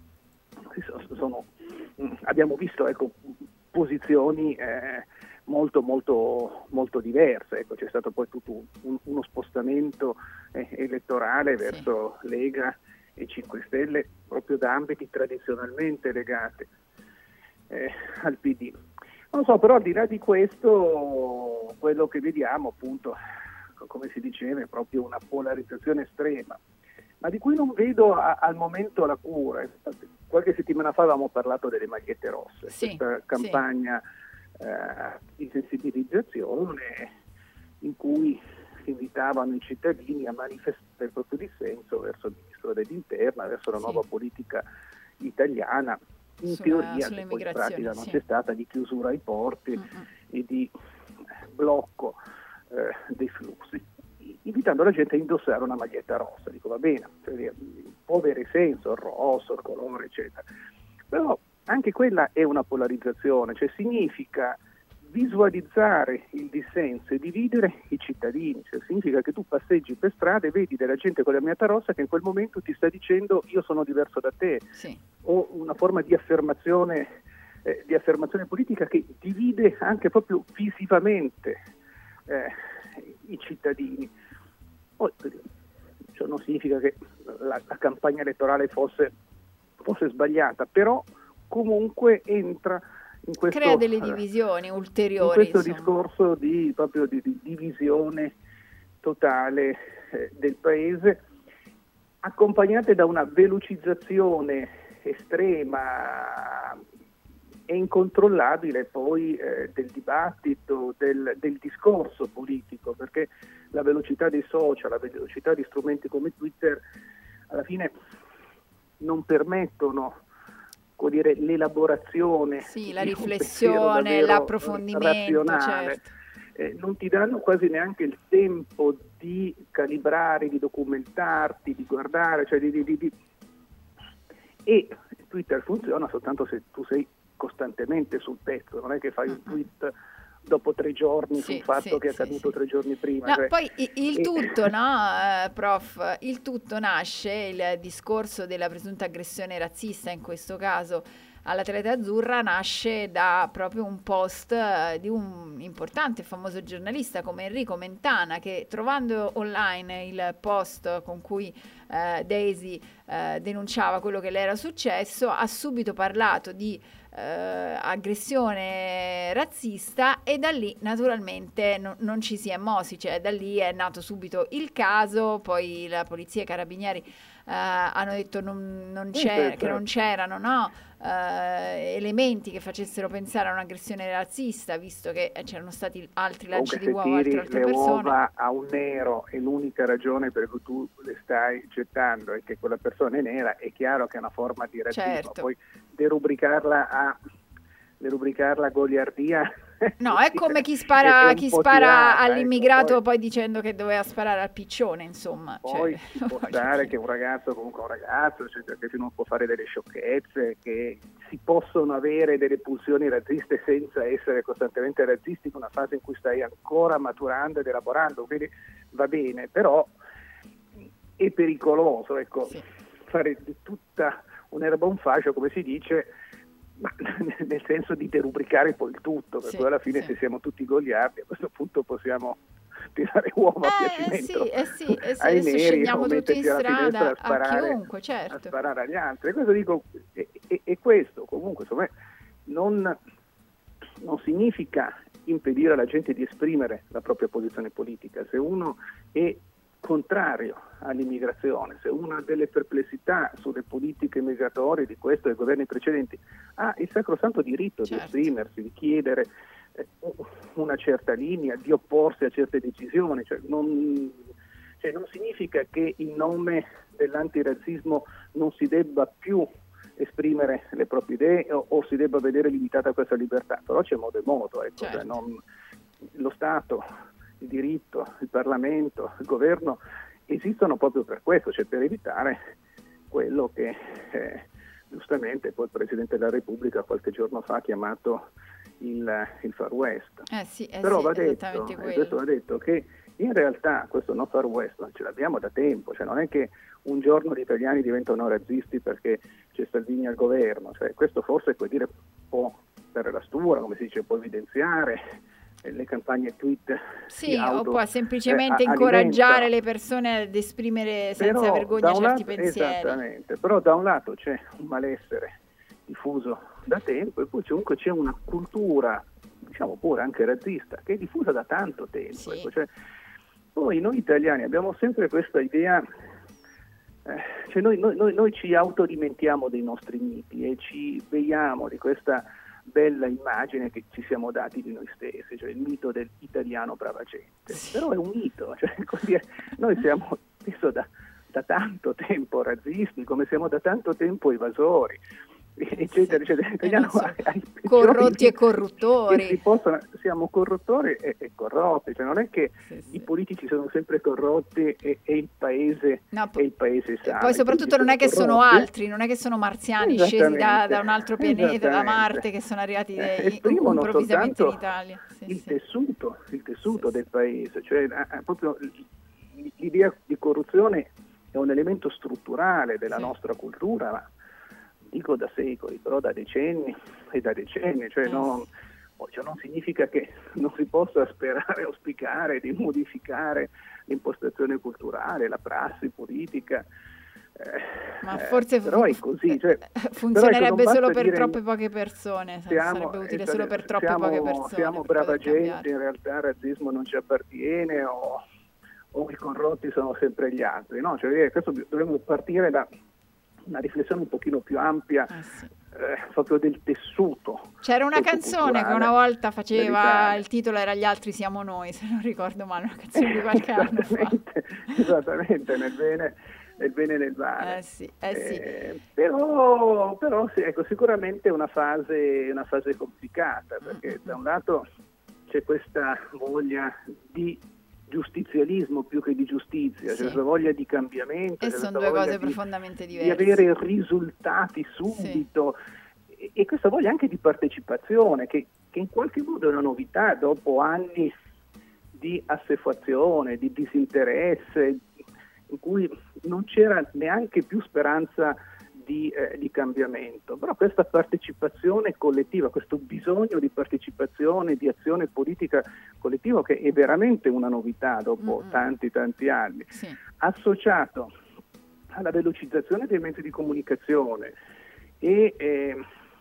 sono, abbiamo visto ecco, posizioni eh, molto molto molto diverse, ecco, c'è stato poi tutto un, uno spostamento eh, elettorale verso sì. Lega e cinque Stelle proprio da ambiti tradizionalmente legati eh, al P D. Non so, però al di là di questo quello che vediamo appunto, come si diceva, è proprio una polarizzazione estrema, ma di cui non vedo a, al momento la cura. Qualche settimana fa avevamo parlato delle magliette rosse, sì, questa campagna sì. eh, di sensibilizzazione in cui si invitavano i cittadini a manifestare il proprio dissenso verso il ministro dell'Interno, verso la sì. nuova politica italiana, in sulla, teoria che poi in pratica non sì. c'è stata, di chiusura ai porti mm-hmm. e di blocco eh, dei flussi, invitando la gente a indossare una maglietta rossa. Dico va bene, cioè, può avere senso il rosso, il colore eccetera, però anche quella è una polarizzazione, cioè significa visualizzare il dissenso e dividere i cittadini, cioè significa che tu passeggi per strada e vedi della gente con la maglietta rossa che in quel momento ti sta dicendo io sono diverso da te, sì. o una forma di affermazione eh, di affermazione politica che divide anche proprio visivamente eh, i cittadini. Poi, ciò non significa che la, la campagna elettorale fosse, fosse sbagliata, però comunque entra in questo, crea delle divisioni eh, ulteriori. In questo insomma. discorso di, proprio di, di divisione totale eh, del paese, accompagnate da una velocizzazione estrema e incontrollabile poi eh, del dibattito, del, del discorso politico, perché la velocità dei social, la velocità di strumenti come Twitter alla fine non permettono, come dire, l'elaborazione, sì, la di un riflessione, pensiero l'approfondimento, razionale. certo. Eh, non ti danno quasi neanche il tempo di calibrare, di documentarti, di guardare, cioè di, di, di, di... e Twitter funziona soltanto se tu sei costantemente sul pezzo, non è che fai un tweet dopo tre giorni sì, sul fatto sì, che è sì, accaduto sì. tre giorni prima. No, cioè, poi il, il e... tutto, no, eh, prof, il tutto nasce, il discorso della presunta aggressione razzista in questo caso all'atleta azzurra nasce da proprio un post eh, di un importante e famoso giornalista come Enrico Mentana, che trovando online il post con cui eh, Daisy eh, denunciava quello che le era successo, ha subito parlato di eh, aggressione razzista e da lì naturalmente no, non ci si è mossi, cioè da lì è nato subito il caso, poi la polizia e i carabinieri eh, hanno detto non, non c'è, certo. che non c'erano, no? Uh, elementi che facessero pensare a un'aggressione razzista, visto che eh, c'erano stati altri lanci di uova se tiri altre le persone. uova a un nero e l'unica ragione per cui tu le stai gettando è che quella persona è nera, è chiaro che è una forma di razzismo. Certo. Poi derubricarla a derubricarla a goliardia. No, è come chi spara, è chi spara spara all'immigrato ecco, poi, poi dicendo che doveva sparare al piccione, insomma. Poi cioè, ci può stare che un ragazzo comunque un ragazzo, cioè, che non può fare delle sciocchezze, che si possono avere delle pulsioni razziste senza essere costantemente razzisti in una fase in cui stai ancora maturando ed elaborando, quindi va bene, però è pericoloso, ecco, sì. Fare di tutta un'erba un fascio, come si dice, ma nel senso di derubricare poi il tutto, per sì, cui alla fine sì. se siamo tutti goliardi a questo punto possiamo tirare uova a eh, piacimento sì, eh sì, eh sì, ai adesso neri scendiamo o tutti in metterci alla strada finestra a sparare, a chiunque, certo. a sparare agli altri. E questo dico, e, e, e questo comunque insomma, non, non significa impedire alla gente di esprimere la propria posizione politica. Se uno è contrario all'immigrazione, se uno ha delle perplessità sulle politiche migratorie di questo e dei governi precedenti, ha il sacrosanto diritto certo. di esprimersi, di chiedere eh, una certa linea, di opporsi a certe decisioni, cioè non, cioè non significa che in nome dell'antirazzismo non si debba più esprimere le proprie idee o, o si debba vedere limitata questa libertà, però c'è modo e modo, ecco, certo. cioè non, lo Stato, il diritto, il Parlamento, il governo esistono proprio per questo, cioè per evitare quello che eh, giustamente poi il Presidente della Repubblica qualche giorno fa ha chiamato il, il Far West. Eh sì, eh Però sì, va detto, esattamente eh, questo va detto che in realtà questo no Far West ce l'abbiamo da tempo, cioè non è che un giorno gli italiani diventano razzisti perché c'è Salvini al governo, cioè questo forse può dire può dare la stura, come si dice, può evidenziare le campagne tweet sì, auto, o può semplicemente eh, incoraggiare le persone ad esprimere senza però, vergogna certi lato, pensieri. Esattamente, però da un lato c'è un malessere diffuso da tempo e poi comunque c'è una cultura, diciamo pure anche razzista, che è diffusa da tanto tempo. Sì. Ecco, cioè, poi noi italiani abbiamo sempre questa idea, eh, cioè noi, noi, noi, noi ci autoalimentiamo dei nostri miti e ci veiamo di questa bella immagine che ci siamo dati di noi stessi, cioè il mito dell'italiano brava gente, sì. Però è un mito, cioè, dire, noi siamo spesso da, da tanto tempo razzisti, come siamo da tanto tempo evasori, eccetera, eccetera. L'italiano so. ha, ha corrotti e corruttori. Si possono, siamo corruttori e, e corrotti, cioè non è che sì, sì. i politici sono sempre corrotti e, e il paese no, e il paese sa. Poi soprattutto non è che corrotti. sono altri, non è che sono marziani scesi da, da un altro pianeta, da Marte, che sono arrivati eh, dei, improvvisamente in Italia. Sì, il sì. tessuto, il tessuto sì, del paese, cioè eh, proprio l'idea di corruzione è un elemento strutturale della sì. nostra cultura, ma dico da secoli, però da decenni e da decenni, cioè eh, non, Poi ciò non significa che non si possa sperare, auspicare di modificare l'impostazione culturale, la prassi politica. Eh, Ma forse eh, però è così, cioè, funzionerebbe però, ecco, solo per dire, troppe poche persone, siamo, sarebbe utile eh, solo per troppe siamo, poche persone. Siamo per brava poter gente, cambiare. in realtà il razzismo non ci appartiene o, o i corrotti sono sempre gli altri, no? Cioè, questo dovremmo partire da una riflessione un pochino più ampia, eh sì. eh, proprio del tessuto. C'era una canzone che una volta faceva, il titolo era Gli altri siamo noi, se non ricordo male, una canzone di qualche anno fa. Esattamente, nel bene, nel bene e nel male. Eh sì, eh sì. Eh, però però sì, ecco, sicuramente è una fase, una fase complicata, perché mm-hmm. da un lato c'è questa voglia di giustizialismo più che di giustizia, sì. C'è questa voglia di cambiamento. E sono due cose di, profondamente diverse. Di avere risultati subito, sì. e, e questa voglia anche di partecipazione, che, che in qualche modo è una novità dopo anni di assuefazione, di disinteresse, in cui non c'era neanche più speranza di, eh, di cambiamento. Però questa partecipazione collettiva, questo bisogno di partecipazione, di azione politica collettiva, che è veramente una novità dopo mm-hmm. tanti tanti anni, sì. associato alla velocizzazione dei mezzi di comunicazione e eh,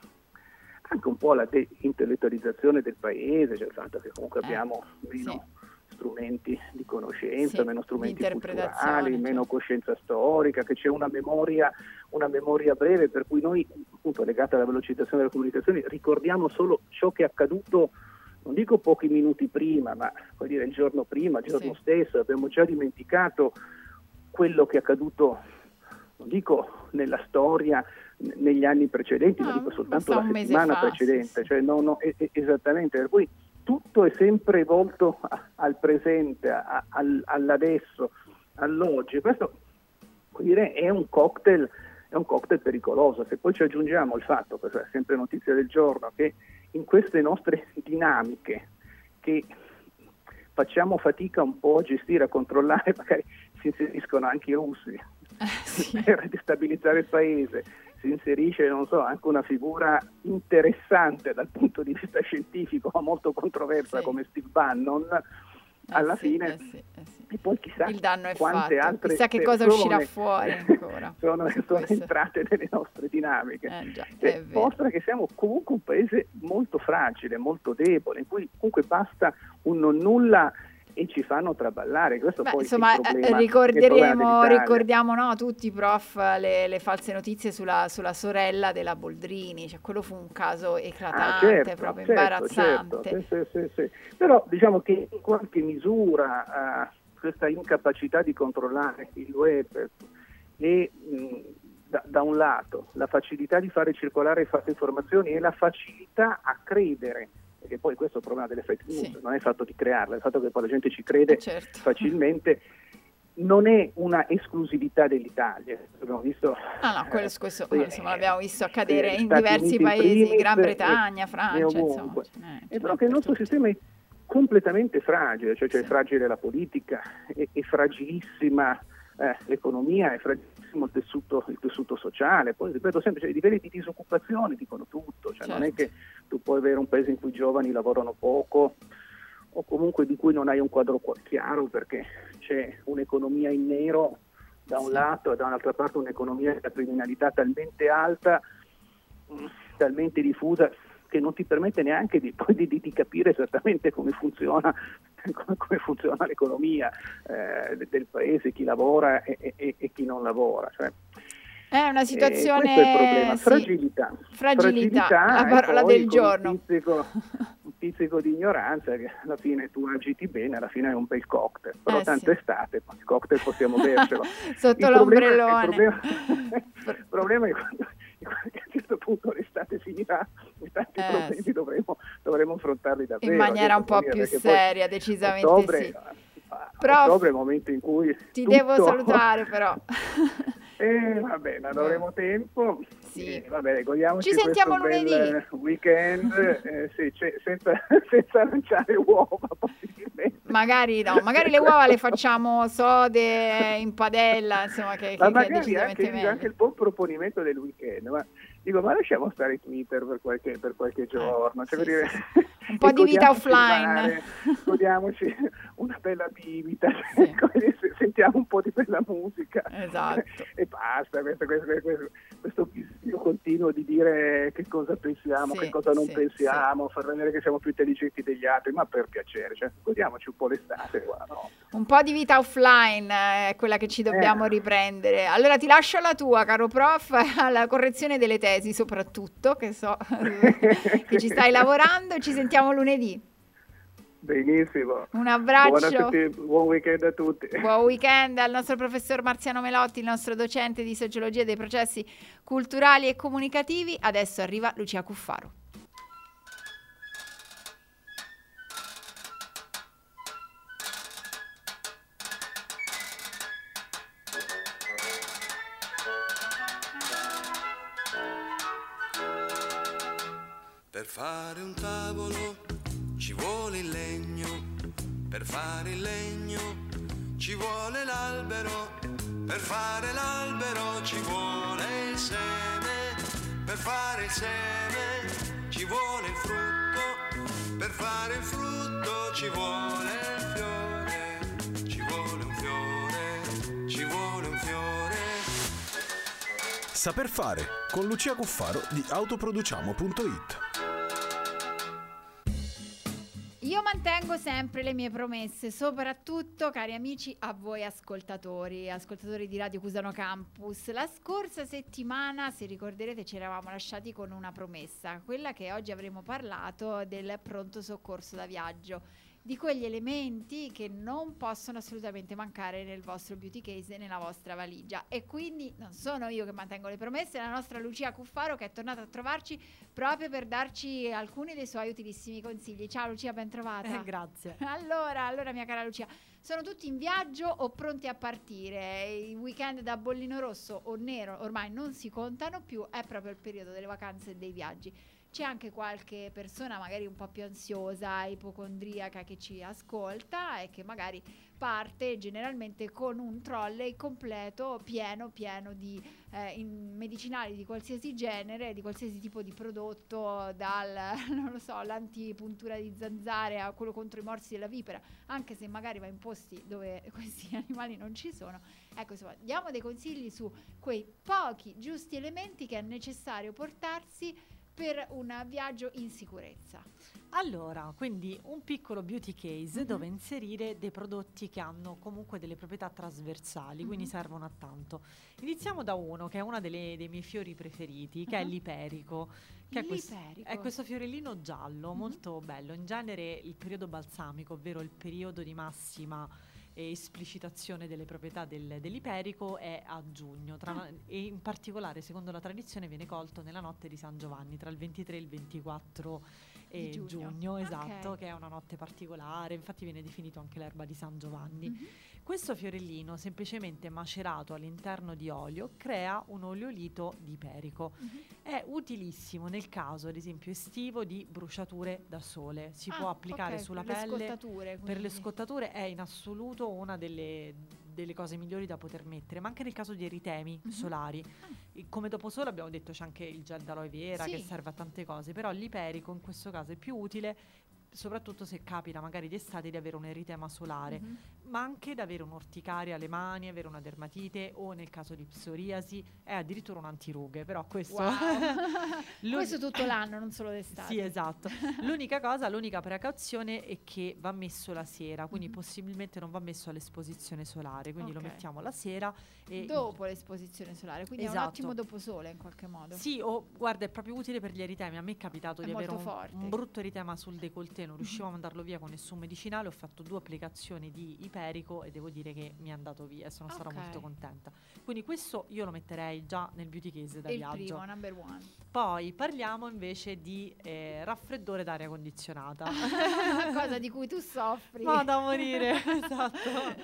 anche un po' alla deintellettualizzazione del paese, cioè il fatto che comunque eh, abbiamo meno sì. strumenti di conoscenza, sì, meno strumenti di culturali, meno certo. coscienza storica, che c'è una memoria, una memoria breve, per cui noi, appunto legata alla velocizzazione delle comunicazioni, ricordiamo solo ciò che è accaduto, non dico pochi minuti prima, ma vuol dire il giorno prima, il giorno sì. stesso. Abbiamo già dimenticato quello che è accaduto, non dico nella storia, negli anni precedenti, no, ma dico soltanto la settimana fa, precedente, sì, cioè no, no, è, è, esattamente, per cui tutto è sempre volto a, al presente, a, al, all'adesso, all'oggi. Questo, vuol dire, è un cocktail, è un cocktail pericoloso. Se poi ci aggiungiamo il fatto, questa è sempre notizia del giorno, che in queste nostre dinamiche che facciamo fatica un po' a gestire, a controllare, magari si inseriscono anche i russi eh, sì. per destabilizzare il paese, si inserisce, non so, anche una figura interessante dal punto di vista scientifico, ma molto controversa, sì. come Steve Bannon, alla eh sì, fine, eh sì, eh sì. e poi chissà il danno è quante fatto. altre chissà che cosa uscirà fuori ancora. sono, sono entrate nelle nostre dinamiche. Eh già, e mostra che siamo comunque un paese molto fragile, molto debole, in cui comunque basta un non nulla e ci fanno traballare. Questo Beh, poi insomma, è il problema, ricorderemo, ricordiamo no, tutti, prof, le, le false notizie sulla, sulla sorella della Boldrini, cioè quello fu un caso eclatante, ah, certo, proprio certo, imbarazzante. Certo, sì, sì, sì. Però diciamo che in qualche misura uh, questa incapacità di controllare il web e mh, da, da un lato la facilità di fare circolare fatte informazioni e la facilità a credere, perché poi questo è il problema delle fake news, sì. non è il fatto di crearle, è il fatto che poi la gente ci crede certo. facilmente, non è una esclusività dell'Italia. Abbiamo visto, ah no, quello, questo, eh, insomma, l'abbiamo visto accadere eh, in Stati diversi Uniti paesi, primis, Gran Bretagna, Francia, insomma. E però che il nostro sistema è completamente fragile, cioè, cioè sì. è fragile la politica, è, è fragilissima eh, l'economia, è fragilissimo il tessuto, il tessuto sociale. Poi ripeto sempre, cioè, i livelli di disoccupazione dicono tutto, cioè, certo. non è che tu puoi avere un paese in cui i giovani lavorano poco o comunque di cui non hai un quadro chiaro, perché c'è un'economia in nero da un sì. lato e da un'altra parte un'economia della criminalità talmente alta, talmente diffusa, che non ti permette neanche di, poi di, di capire esattamente come funziona, come, come funziona l'economia eh, del paese, chi lavora e, e, e chi non lavora. Cioè, è una situazione... Eh, questo è il problema, sì. fragilità. Fragilità, la parola del giorno. Un pizzico, un pizzico di ignoranza, che alla fine tu agiti bene, alla fine è un bel cocktail. Però eh, tanto sì. è estate, il cocktail possiamo bercelo. Sotto il l'ombrellone. Problema, il, problema, il problema è quando, che a questo punto l'estate finirà e tanti eh, problemi sì. dovremo, dovremo affrontarli davvero. In maniera un po' più seria, decisamente ottobre, sì. Però ottobre è il momento in cui ti tutto... devo salutare però. Eh, va bene, non avremo tempo. Sì. Eh, va bene, godiamoci ci sentiamo questo lunedì. bel weekend, eh, sì, c- senza, senza lanciare uova possibilmente. Magari no, magari le uova le facciamo sode in padella, insomma, che, ma che, magari che è decisamente anche, meglio. anche il buon proponimento del weekend, ma dico, ma lasciamo stare Twitter per qualche, per qualche giorno, eh, cioè, sì, per dire, sì. Un po' e di vita godiamoci il offline. mare, godiamoci una bella bibita, sì. Sentiamo un po' di bella musica. Esatto. E basta, questo, questo, questo, questo io continuo di dire che cosa pensiamo, Sì, che cosa non sì, pensiamo, far vedere che siamo più intelligenti degli altri, ma per piacere, cioè, godiamoci un po' l'estate qua, no? Un po' di vita offline è quella che ci dobbiamo Eh. riprendere. Allora ti lascio alla tua, caro prof, alla correzione delle tesi soprattutto, che so che ci stai lavorando. Ci sentiamo lunedì. Benissimo. Un abbraccio. Buona tutti, buon weekend a tutti. Buon weekend al nostro professor Marziano Melotti, il nostro docente di sociologia dei processi culturali e comunicativi. Adesso arriva Lucia Cuffaro. Per fare un tavolo ci vuole il legno, per fare il legno ci vuole l'albero, per fare l'albero ci vuole il seme, per fare il seme ci vuole il frutto, per fare il frutto ci vuole il fiore, ci vuole un fiore, ci vuole un fiore. Saper fare con Lucia Cuffaro di autoproduciamo punto it. Io mantengo sempre le mie promesse, soprattutto, cari amici, a voi ascoltatori, ascoltatori di Radio Cusano Campus. La scorsa settimana, se ricorderete, ci eravamo lasciati con una promessa, quella che oggi avremo parlato del pronto soccorso da viaggio, di quegli elementi che non possono assolutamente mancare nel vostro beauty case e nella vostra valigia. E quindi non sono io che mantengo le promesse, è la nostra Lucia Cuffaro che è tornata a trovarci proprio per darci alcuni dei suoi utilissimi consigli. Ciao Lucia, ben trovata. Eh, grazie. Allora, allora mia cara Lucia, sono tutti in viaggio o pronti a partire? I weekend da bollino rosso o nero ormai non si contano più, è proprio il periodo delle vacanze e dei viaggi. C'è anche qualche persona magari un po' più ansiosa, ipocondriaca che ci ascolta e che magari parte generalmente con un trolley completo, pieno, pieno di eh, in medicinali di qualsiasi genere, di qualsiasi tipo di prodotto, dal, non lo so, l'antipuntura di zanzare a quello contro i morsi della vipera, anche se magari va in posti dove questi animali non ci sono. Ecco, insomma, diamo dei consigli su quei pochi giusti elementi che è necessario portarsi per un viaggio in sicurezza. Allora, quindi un piccolo beauty case Mm-hmm. dove inserire dei prodotti che hanno comunque delle proprietà trasversali, quindi Mhm. servono a tanto. Iniziamo da uno che è uno delle- dei miei fiori preferiti, che è Mhm. l'iperico. Che è, quest- L'iperico. è questo fiorellino giallo, Mhm. molto bello. In genere il periodo balsamico, ovvero il periodo di massima eh, esplicitazione delle proprietà del- dell'iperico, è a giugno tra- Ah. e in particolare, secondo la tradizione, viene colto nella notte di San Giovanni, tra il ventitré e il ventiquattro Di eh, giugno. giugno, esatto, Ok. che è una notte particolare, infatti viene definito anche l'erba di San Giovanni. Mhm. Questo fiorellino, semplicemente macerato all'interno di olio, crea un oleolito di iperico. Mhm. È utilissimo nel caso, ad esempio, estivo di bruciature da sole. Si Ah, può applicare ok, sulla per le pelle. scottature, Per le quindi. scottature è in assoluto una delle, delle cose migliori da poter mettere, ma anche nel caso di eritemi Mhm. solari. E come dopo sole abbiamo detto c'è anche il gel d'aloe vera Sì. che serve a tante cose, però l'iperico in questo caso è più utile, soprattutto se capita magari d'estate di avere un eritema solare, Mhm. ma anche di avere un'orticaria alle mani, avere una dermatite o nel caso di psoriasi è addirittura un antirughe, però questo Wow. L'uni- Questo tutto l'anno, non solo d'estate. Sì, esatto. L'unica cosa, l'unica precauzione è che va messo la sera, quindi Mhm. possibilmente non va messo all'esposizione solare, quindi Ok. lo mettiamo la sera e Dopo l'esposizione solare, quindi è un Esatto. ottimo doposole in qualche modo. Sì, o guarda, è proprio utile per gli eritemi. A me è capitato È di avere molto un, forte. un brutto eritema sul décolleté, non riuscivo Mhm. a mandarlo via con nessun medicinale. Ho fatto due applicazioni di iperico e devo dire che mi è andato via e sono stata Ok. molto contenta. Quindi questo io lo metterei già nel beauty case da Il viaggio. primo, number one. Poi parliamo invece di eh, raffreddore d'aria condizionata. Cosa di cui tu soffri. No, da morire, esatto.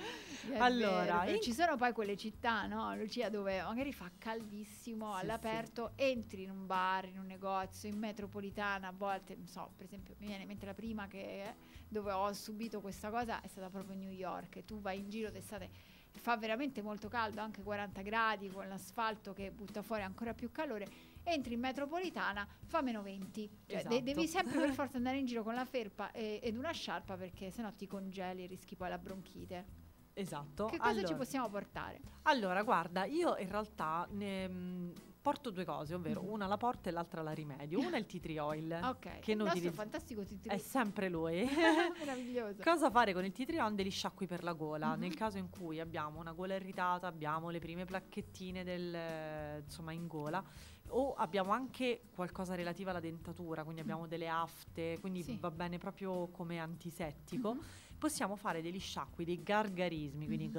È Allora, vero, però in- ci sono poi quelle città, no, Lucia, dove magari fa caldissimo Sì, all'aperto, entri in un bar, in un negozio, in metropolitana, a volte, non so, per esempio, mi viene in mente la prima che dove ho subito questa cosa è stata proprio New York. E tu vai in giro d'estate, fa veramente molto caldo, anche quaranta gradi, con l'asfalto che butta fuori ancora più calore, entri in metropolitana, fa meno venti. Cioè, Esatto. de- devi sempre per forza andare in giro con la felpa e- ed una sciarpa, perché sennò ti congeli e rischi poi la bronchite. Esatto. Che cosa Allora- ci possiamo portare? Allora, guarda, io in realtà ne mh, porto due cose, ovvero Mhm. una la porto e l'altra la rimedio. Una è il tea tree oil, Ok, che il noi nostro utilizz- fantastico tea tree. è sempre lui. Meraviglioso. Cosa fare con il tea tree oil? Degli sciacqui per la gola. Mhm. Nel caso in cui abbiamo una gola irritata, abbiamo le prime placchettine del, eh, insomma, in gola, o abbiamo anche qualcosa relativo alla dentatura, quindi abbiamo delle afte, quindi Sì. va bene proprio come antisettico. Mhm. Possiamo fare degli sciacqui, dei gargarismi, quindi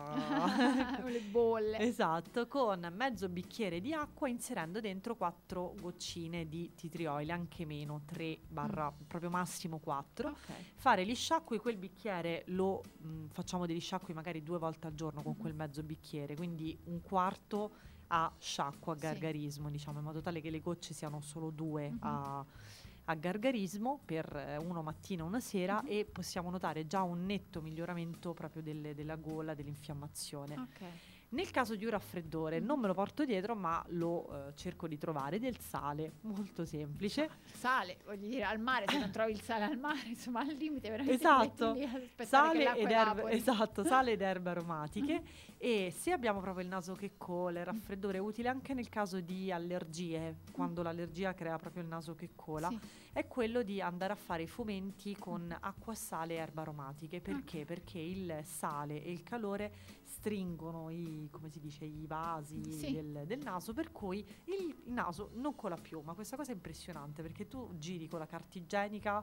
Le bolle. esatto, con mezzo bicchiere di acqua, inserendo dentro quattro goccine di tea tree oil, anche meno, tre barra proprio massimo quattro. Ok. Fare gli sciacqui, quel bicchiere lo mh, facciamo degli sciacqui magari due volte al giorno con quel mezzo bicchiere, quindi un quarto a sciacquo, a Sì. gargarismo, diciamo, in modo tale che le gocce siano solo due Mhm. a, a gargarismo, per eh, uno mattina e una sera, Mhm. e possiamo notare già un netto miglioramento proprio delle- della gola, dell'infiammazione. Ok. Nel caso di un raffreddore non me lo porto dietro, ma lo eh, cerco di trovare del sale, molto semplice. Sale, voglio dire, al mare, se non trovi il sale al mare, insomma, al limite veramente Esatto, ti metti lì ad aspettare che sale l'acqua ed, erbe, evapori. esatto, sale ed erbe aromatiche. E se abbiamo proprio il naso che cola, il raffreddore è utile anche nel caso di allergie, quando l'allergia crea proprio il naso che cola, Sì. è quello di andare a fare i fumenti con acqua, sale e erbe aromatiche. Perché? Perché il sale e il calore stringono i, come si dice, i vasi Sì. del, del naso, per cui il, il naso non cola più. Ma questa cosa è impressionante, perché tu giri con la carta igienica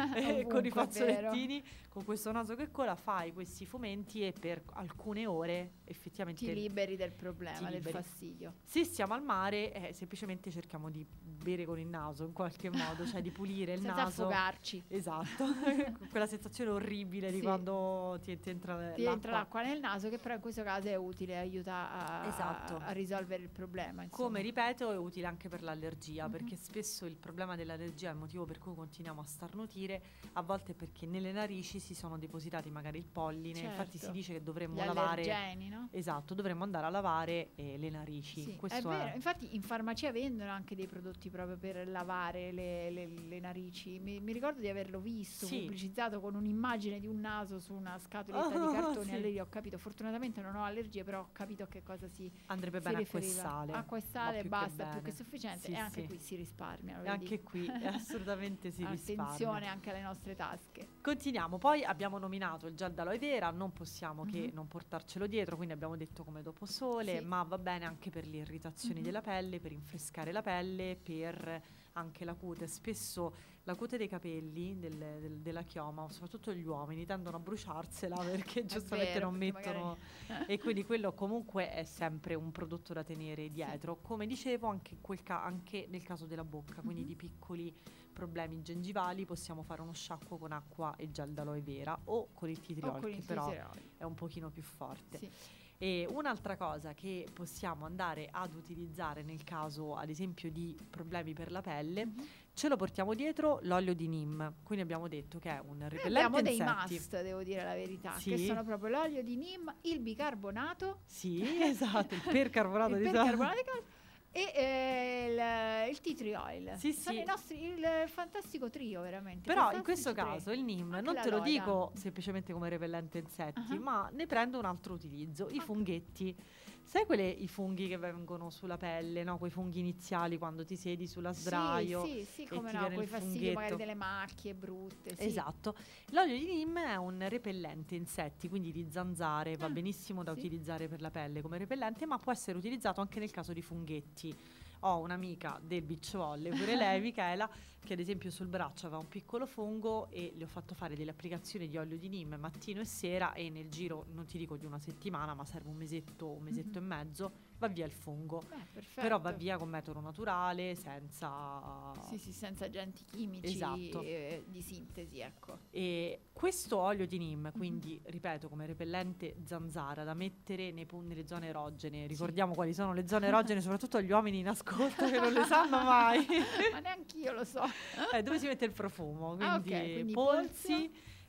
e con i Ovunque, è vero. fazzolettini, con questo naso che cola, fai questi fumenti e per alcune ore effettivamente Ti liberi del problema, ti del liberi. fastidio. Se siamo al mare, eh, semplicemente cerchiamo di bere con il naso in qualche modo, cioè di pulire il Senza naso. affogarci. Esatto, quella sensazione orribile di Sì. quando ti, ti entra Ti l'acqua. entra l'acqua nel naso, che però in questo caso è utile, aiuta a, Esatto. a risolvere il problema. Insomma. Come ripeto, è utile anche per l'allergia, Mhm. perché spesso il problema dell'allergia, il motivo per cui continuiamo a starnutire, a volte è perché nelle narici si sono depositati magari il polline. Infatti si Certo. dice che dovremmo Gli lavare. allergeni, no? Esatto, dovremmo andare a lavare eh, le narici. Sì, è Questo vero. Infatti in farmacia vendono anche dei prodotti proprio per lavare le, le- le narici. Mi, mi ricordo di averlo visto Sì. pubblicizzato con un'immagine di un naso su una scatoletta Ah, di cartone. sì. Allora io ho capito, fortunatamente non ho allergie, però ho capito a che cosa si Andrebbe si bene acqua e riferiva. sale. Acqua e Va sale più che basta, più bene. che sufficiente. Sì, e anche sì. qui si risparmia. E vedi? anche qui eh, assolutamente si risparmia. Attenzione anche alle nostre tasche. Continuiamo, poi abbiamo nominato il gel d'aloe vera, non possiamo che Mhm. non portarcelo dietro, quindi abbiamo detto come dopo sole, Sì. ma va bene anche per le irritazioni Mhm. della pelle, per rinfrescare la pelle, per anche la cute. Spesso la cute dei capelli, del- del- della chioma, soprattutto gli uomini, tendono a bruciarsela perché giustamente vero, non perché mettono... magari- E quindi quello comunque è sempre un prodotto da tenere dietro. Come dicevo, anche, in quel ca- anche nel caso della bocca, quindi Mhm. di piccoli problemi gengivali, possiamo fare uno sciacquo con acqua e gel d'aloe vera o con il tea tree O oil, con che il però tea tree oil. è un pochino più forte. Sì. E un'altra cosa che possiamo andare ad utilizzare nel caso, ad esempio, di problemi per la pelle, Mhm. ce lo portiamo dietro l'olio di neem. Quindi abbiamo detto che è un Noi repellente abbiamo dei insetti. must, devo dire la verità, Sì. che sono proprio l'olio di neem, il bicarbonato, Sì, esatto, il percarbonato il di percarbonato di calcio e eh, il, il tea tree oil. Sì, sono sì. i nostri, il fantastico trio veramente. Però in fantastici questo tre. caso il neem Anche non la te lo loda. dico semplicemente come repellente insetti, Ah. ma ne prendo un altro utilizzo, i funghetti. Sai quelle, i funghi che vengono sulla pelle, no? Quei funghi iniziali quando ti siedi sulla sdraio Sì, sì, sì, e come ti no, viene quei il fastidi magari funghetto. delle macchie brutte. Sì. Esatto. L'olio di neem è un repellente insetti, quindi di zanzare, va Ah, benissimo da sì. utilizzare per la pelle come repellente, ma può essere utilizzato anche nel caso di funghetti. Ho un'amica del beach volley, pure lei, Michela, che ad esempio sul braccio aveva un piccolo fungo e le ho fatto fare delle applicazioni di olio di neem mattino e sera, e nel giro, non ti dico di una settimana, ma serve un mesetto, un mesetto Mhm. e mezzo, va via il fungo. Beh, perfetto. Però va via con metodo naturale, senza... Sì, sì, senza agenti chimici Esatto. eh, di sintesi, ecco. E questo olio di neem, quindi ripeto, come repellente zanzara da mettere nei pu- nelle zone erogene. Ricordiamo quali sono le zone erogene, soprattutto agli uomini in ascolto che non le sanno mai. Ma neanch'io lo so. Eh, dove si mette il profumo? Quindi, Ah, ok, quindi polsi,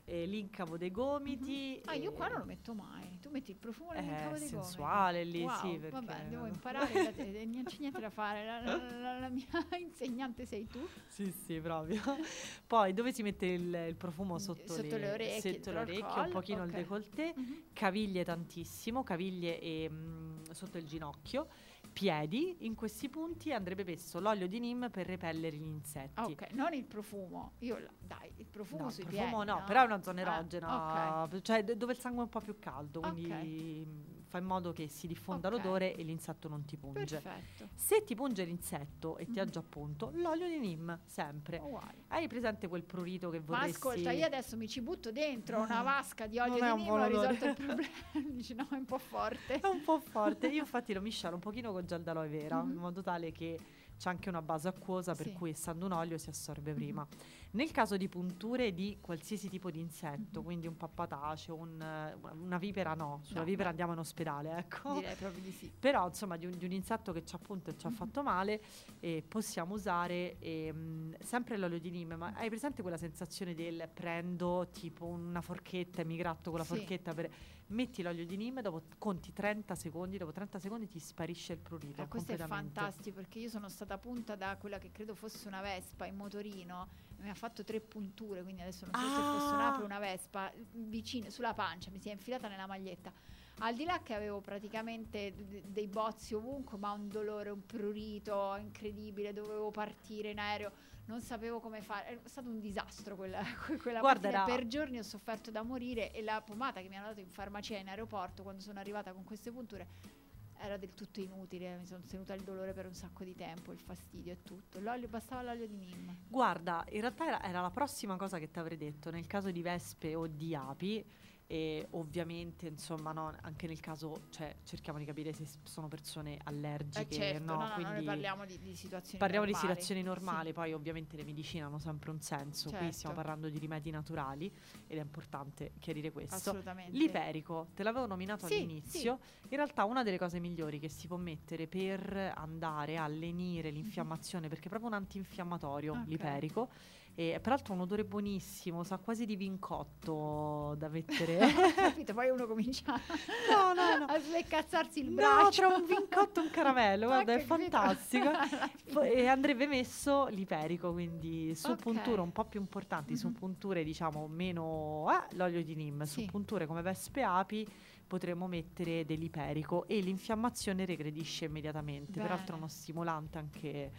eh, l'incavo dei gomiti. Ah, io e- qua non lo metto mai. Tu metti il profumo Eh, nell'incavo dei gomiti. sensuale lì, Wow, sì, perché- vabbè, devo imparare da te, non c'è niente da fare. La, la- la- la mia insegnante sei tu. Sì, sì, proprio. Poi dove si mette il, il profumo sotto, Sotto le orecchie, sotto dentro le al orecchie, un collo, pochino il ok. décolleté, Mhm. caviglie tantissimo, caviglie e, mm, sotto il ginocchio, piedi. In questi punti andrebbe messo l'olio di neem per repellere gli insetti. Ah, ok, non il profumo. Io la- dai, il profumo No, sui profumo piedi. no, però è una zona Ah, erogena, ok. cioè d- dove il sangue è un po' più caldo, quindi Ok. mm, fa in modo che si diffonda Ok. l'odore e l'insetto non ti punge. Perfetto. Se ti punge l'insetto e ti ha Mhm. già punto, l'olio di neem, sempre. Uguale. Hai presente quel prurito che Ma vorresti? ascolta, io adesso mi ci butto dentro una vasca di olio Non è di un neem, buon ho odore. risolto il problema. Dici no, è un po' forte. È un po' forte. Io infatti lo miscelo un pochino con gel d'aloe vera, Mhm. in modo tale che c'è anche una base acquosa, per Sì. cui essendo un olio si assorbe Mhm. prima. Nel caso di punture di qualsiasi tipo di insetto, Mhm. quindi un pappataceo, un, eh, una vipera no, sulla No, vipera beh. andiamo in ospedale, ecco. Direi proprio di sì. Però insomma di un, di un insetto che ci ha appunto e ci ha Mhm. fatto male, eh, possiamo usare ehm, sempre l'olio di neem. Ma hai presente quella sensazione del prendo tipo una forchetta e mi gratto con la Sì. forchetta per... Metti l'olio di neem, dopo conti trenta secondi, dopo trenta secondi ti sparisce il prurito Eh, questo è completamente. fantastico perché io sono stata punta da quella che credo fosse una vespa in motorino e mi ha fatto tre punture, quindi adesso non so se Ah! fosse un'ape o una vespa vicino sulla pancia, mi si è infilata nella maglietta. Al di là che avevo praticamente d- dei bozzi ovunque, ma un dolore, un prurito incredibile, dovevo partire in aereo, non sapevo come fare, è stato un disastro quella, quella Guarda, mattina. era- Per giorni ho sofferto da morire e la pomata che mi hanno dato in farmacia in aeroporto quando sono arrivata con queste punture era del tutto inutile, mi sono tenuta il dolore per un sacco di tempo, il fastidio e tutto. L'olio, bastava l'olio di neem. Guarda, in realtà era, era la prossima cosa che ti avrei detto. Nel caso di vespe o di api, e ovviamente insomma no, anche nel caso, cioè cerchiamo di capire se s- sono persone allergiche, Eh certo, no, no, no, no, quindi noi parliamo di, di situazioni parliamo di normali. situazioni normali, Sì. poi ovviamente le medicine hanno sempre un senso, qui Certo. stiamo parlando di rimedi naturali ed è importante chiarire questo. Assolutamente. L'iperico, te l'avevo nominato Sì, all'inizio, in realtà una delle cose migliori che si può mettere per andare a lenire l'infiammazione, perché è proprio un antinfiammatorio Ok. l'iperico, e peraltro ha un odore buonissimo, sa quasi di vincotto da mettere. Capito, poi uno comincia No, no, no. a sveccazzarsi il No, braccio. tra un vincotto e un caramello, guarda, Ah, è capito? fantastico. Poi- e andrebbe messo l'iperico, quindi su Ok. punture un po' più importanti, su Mhm. punture diciamo meno eh, l'olio di neem, Sì. su punture come vespe api potremmo mettere dell'iperico e l'infiammazione regredisce immediatamente. Bene. Peraltro è uno stimolante anche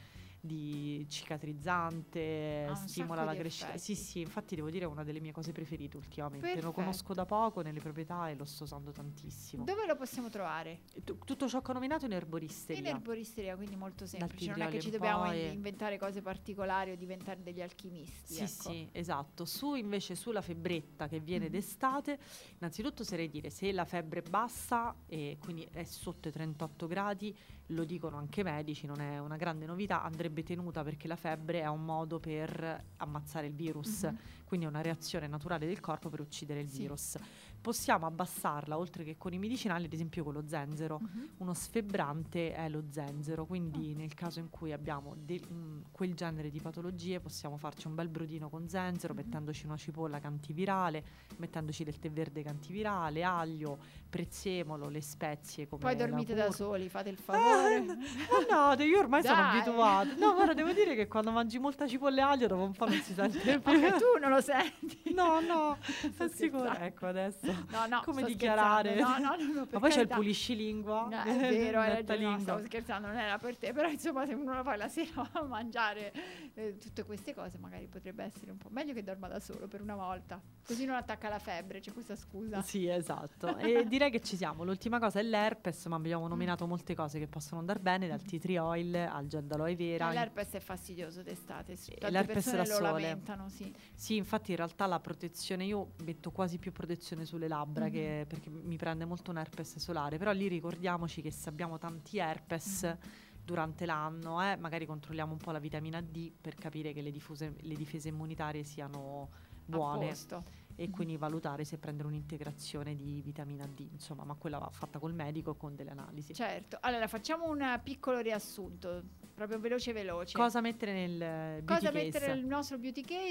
di cicatrizzante, Ha un stimola sacco la di crescita. effetti. Sì, sì, infatti devo dire è una delle mie cose preferite ultimamente. Lo Perfetto. conosco da poco nelle proprietà e lo sto usando tantissimo. Dove lo possiamo trovare? Tu- Tutto ciò che ho nominato in erboristeria. In erboristeria, quindi molto semplice. Non è Tigriolo che ci in dobbiamo poi. in- inventare cose particolari o diventare degli alchimisti. Sì, ecco. sì, esatto. Su invece sulla febbretta che viene Mhm. d'estate, innanzitutto sarei dire se la febbre è bassa e quindi è sotto i trentotto gradi, lo dicono anche i medici, non è una grande novità, andrebbe tenuta perché la febbre è un modo per ammazzare il virus, Mhm. quindi è una reazione naturale del corpo per uccidere il Sì. virus. Possiamo abbassarla oltre che con i medicinali, ad esempio con lo zenzero. Mhm. Uno sfebbrante è lo zenzero, quindi nel caso in cui abbiamo de- mm, quel genere di patologie possiamo farci un bel brodino con zenzero, Mhm. mettendoci una cipolla che è antivirale, mettendoci del tè verde che è antivirale, aglio, prezzemolo, le spezie come Poi la dormite da curcuma. soli, fate il favore. Ah, no, io ormai sono Dai. abituata. No, guarda, devo dire che quando mangi molta cipolla e aglio dopo un po' non si sente più. Anche tu non lo senti. No, no, Sto sono sicura. scherzando. Ecco adesso. No, no, Come sto dichiarare? scherzando. No, no, no, no, per Ma poi c'è il carità. puliscilingua. No, è vero, hai Metta ragione, no, lingua. stavo scherzando, non era per te, però insomma se uno lo fa la sera a mangiare eh, tutte queste cose magari potrebbe essere un po' meglio che dorma da solo per una volta, così non attacca la febbre, c'è questa scusa. Sì, esatto. E direi che ci siamo. L'ultima cosa è l'herpes, ma abbiamo nominato molte cose che possono andare bene, dal tea tree oil al gel d'aloe vera. Eh, L'herpes è fastidioso d'estate, s- tante l'herpes persone da lo sole. lamentano, sì. Sì, infatti in realtà la protezione, io metto quasi più protezione sulle labbra Mhm. che, perché mi prende molto un herpes solare, però lì ricordiamoci che se abbiamo tanti herpes Mhm. durante l'anno, eh, magari controlliamo un po' la vitamina D per capire che le, diffuse- le difese immunitarie siano buone. A posto. E quindi valutare se prendere un'integrazione di vitamina D, insomma, ma quella va fatta col medico con delle analisi. Certo, allora facciamo un piccolo riassunto, proprio veloce veloce. Cosa mettere nel beauty Cosa case? mettere nel nostro beauty case?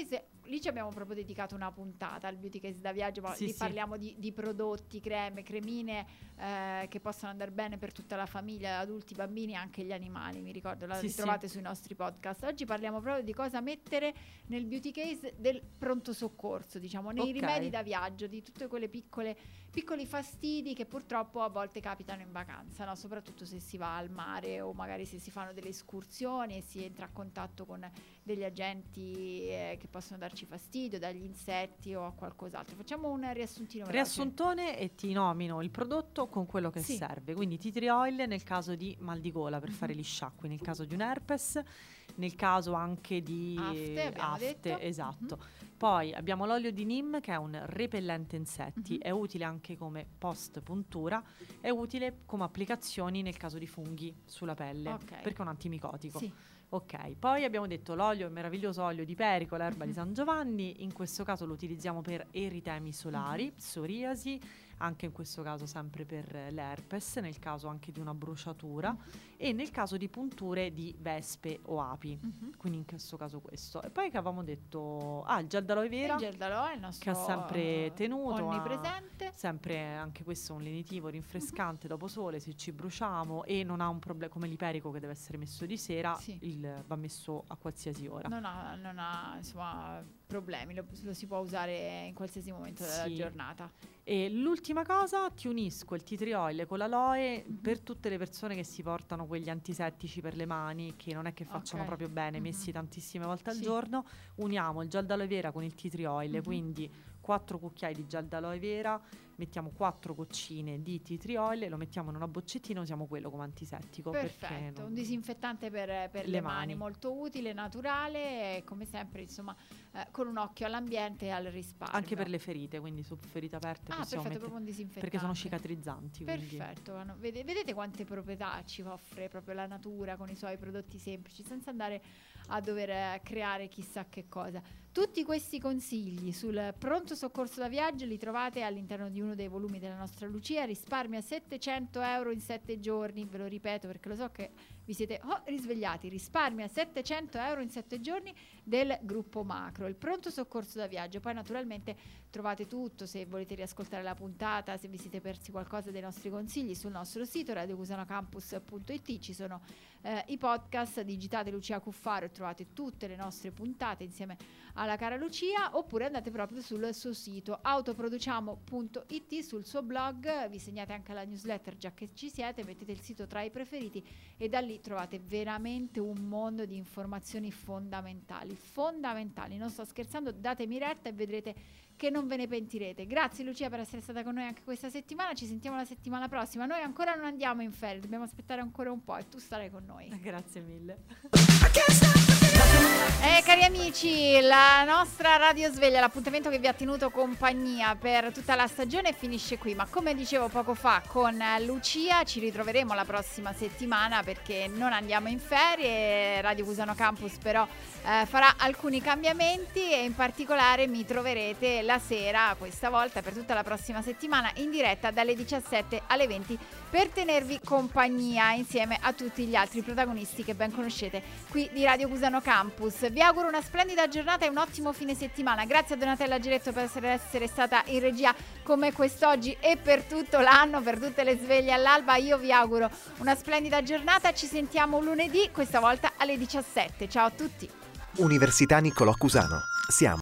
lì ci abbiamo proprio dedicato una puntata al beauty case da viaggio, ma Sì, lì sì. parliamo di, di prodotti, creme, cremine eh, che possono andare bene per tutta la famiglia, adulti, bambini, anche gli animali, mi ricordo, la Sì, ritrovate sì. sui nostri podcast. Oggi parliamo proprio di cosa mettere nel beauty case del pronto soccorso, diciamo, nei Ok. rimedi da viaggio, di tutte quelle piccole piccoli fastidi che purtroppo a volte capitano in vacanza, no? Soprattutto se si va al mare o magari se si fanno delle escursioni e si entra a contatto con degli agenti eh, che possono darci fastidio, dagli insetti o a qualcos'altro. Facciamo un riassuntino veloce. Riassuntone e ti nomino il prodotto con quello che Sì. serve. Quindi tea tree oil nel caso di mal di gola per Mhm. fare gli sciacqui, nel caso di un herpes, nel caso anche di Afte, abbiamo detto. esatto. Poi abbiamo l'olio di neem che è un repellente insetti, Mhm. è utile anche come post puntura, è utile come applicazioni nel caso di funghi sulla pelle, Ok. perché è un antimicotico. Sì. Ok, poi abbiamo detto l'olio, il meraviglioso olio di perico, l'erba Mhm. di San Giovanni, in questo caso lo utilizziamo per eritemi solari, Mhm. psoriasi, anche in questo caso sempre per l'herpes, nel caso anche di una bruciatura e nel caso di punture di vespe o api, Mhm. quindi in questo caso questo. E poi che avevamo detto, ah il gel d'aloe vera, Il gel d'aloe è il nostro che ha sempre eh, tenuto, ha onnipresente. sempre anche questo un lenitivo rinfrescante dopo sole se ci bruciamo e non ha un problema come l'iperico che deve essere messo di sera, Sì. il, va messo a qualsiasi ora. Non ha, non ha insomma problemi, lo, lo si può usare in qualsiasi momento della Sì. giornata. E l'ultima cosa, ti unisco il tea tree oil con l'aloe Mhm. per tutte le persone che si portano quegli antisettici per le mani che non è che facciano Ok. proprio bene, Mhm. messi tantissime volte al Sì. giorno. Uniamo il gel d'aloe vera con il tea tree oil, Mhm. quindi quattro cucchiai di gel d'aloe vera, mettiamo quattro goccine di tea tree oil e lo mettiamo in una boccettina, usiamo quello come antisettico. perché Perfetto, non- un disinfettante per, per le, Le mani. mani. molto utile, naturale e come sempre insomma eh, con un occhio all'ambiente e al risparmio. Anche per le ferite, quindi su ferite aperte Ah, possiamo perfetto, mettere, proprio un disinfettante. perché sono cicatrizzanti. quindi- Perfetto, hanno- vede- vedete quante proprietà ci offre proprio la natura con i suoi prodotti semplici, senza andare a dover eh, creare chissà che cosa. Tutti questi consigli sul pronto soccorso da viaggio li trovate all'interno di uno dei volumi della nostra Lucia. Risparmia settecento euro in sette giorni, ve lo ripeto perché lo so che vi siete oh, risvegliati. Risparmia settecento euro in sette giorni del gruppo Macro, il pronto soccorso da viaggio. Poi naturalmente trovate tutto, se volete riascoltare la puntata, se vi siete persi qualcosa dei nostri consigli, sul nostro sito radio cusano campus punto it. Ci sono eh, i podcast, digitate Lucia Cuffaro e trovate tutte le nostre puntate insieme alla cara Lucia, oppure andate proprio sul suo sito autoproduciamo punto it, sul suo blog, vi segnate anche la newsletter già che ci siete, mettete il sito tra i preferiti e da lì trovate veramente un mondo di informazioni fondamentali, fondamentali, non sto scherzando, datemi retta e vedrete che non ve ne pentirete. Grazie Lucia per essere stata con noi anche questa settimana, ci sentiamo la settimana prossima. Noi ancora non andiamo in ferie, dobbiamo aspettare ancora un po' e tu starai con noi. Grazie mille. Eh, cari amici, la nostra radio sveglia, l'appuntamento che vi ha tenuto compagnia per tutta la stagione finisce qui, ma come dicevo poco fa con Lucia ci ritroveremo la prossima settimana perché non andiamo in ferie. Radio Cusano Campus però eh, farà alcuni cambiamenti e in particolare mi troverete la sera, questa volta per tutta la prossima settimana, in diretta dalle diciassette alle venti per tenervi compagnia insieme a tutti gli altri protagonisti che ben conoscete qui di Radio Cusano Campus. Vi auguro una splendida giornata e un ottimo fine settimana. Grazie a Donatella Giretto per essere, essere stata in regia come quest'oggi e per tutto l'anno, per tutte le sveglie all'alba. Io vi auguro una splendida giornata, ci sentiamo lunedì, questa volta alle diciassette. Ciao a tutti. Università Niccolò Cusano. Siamo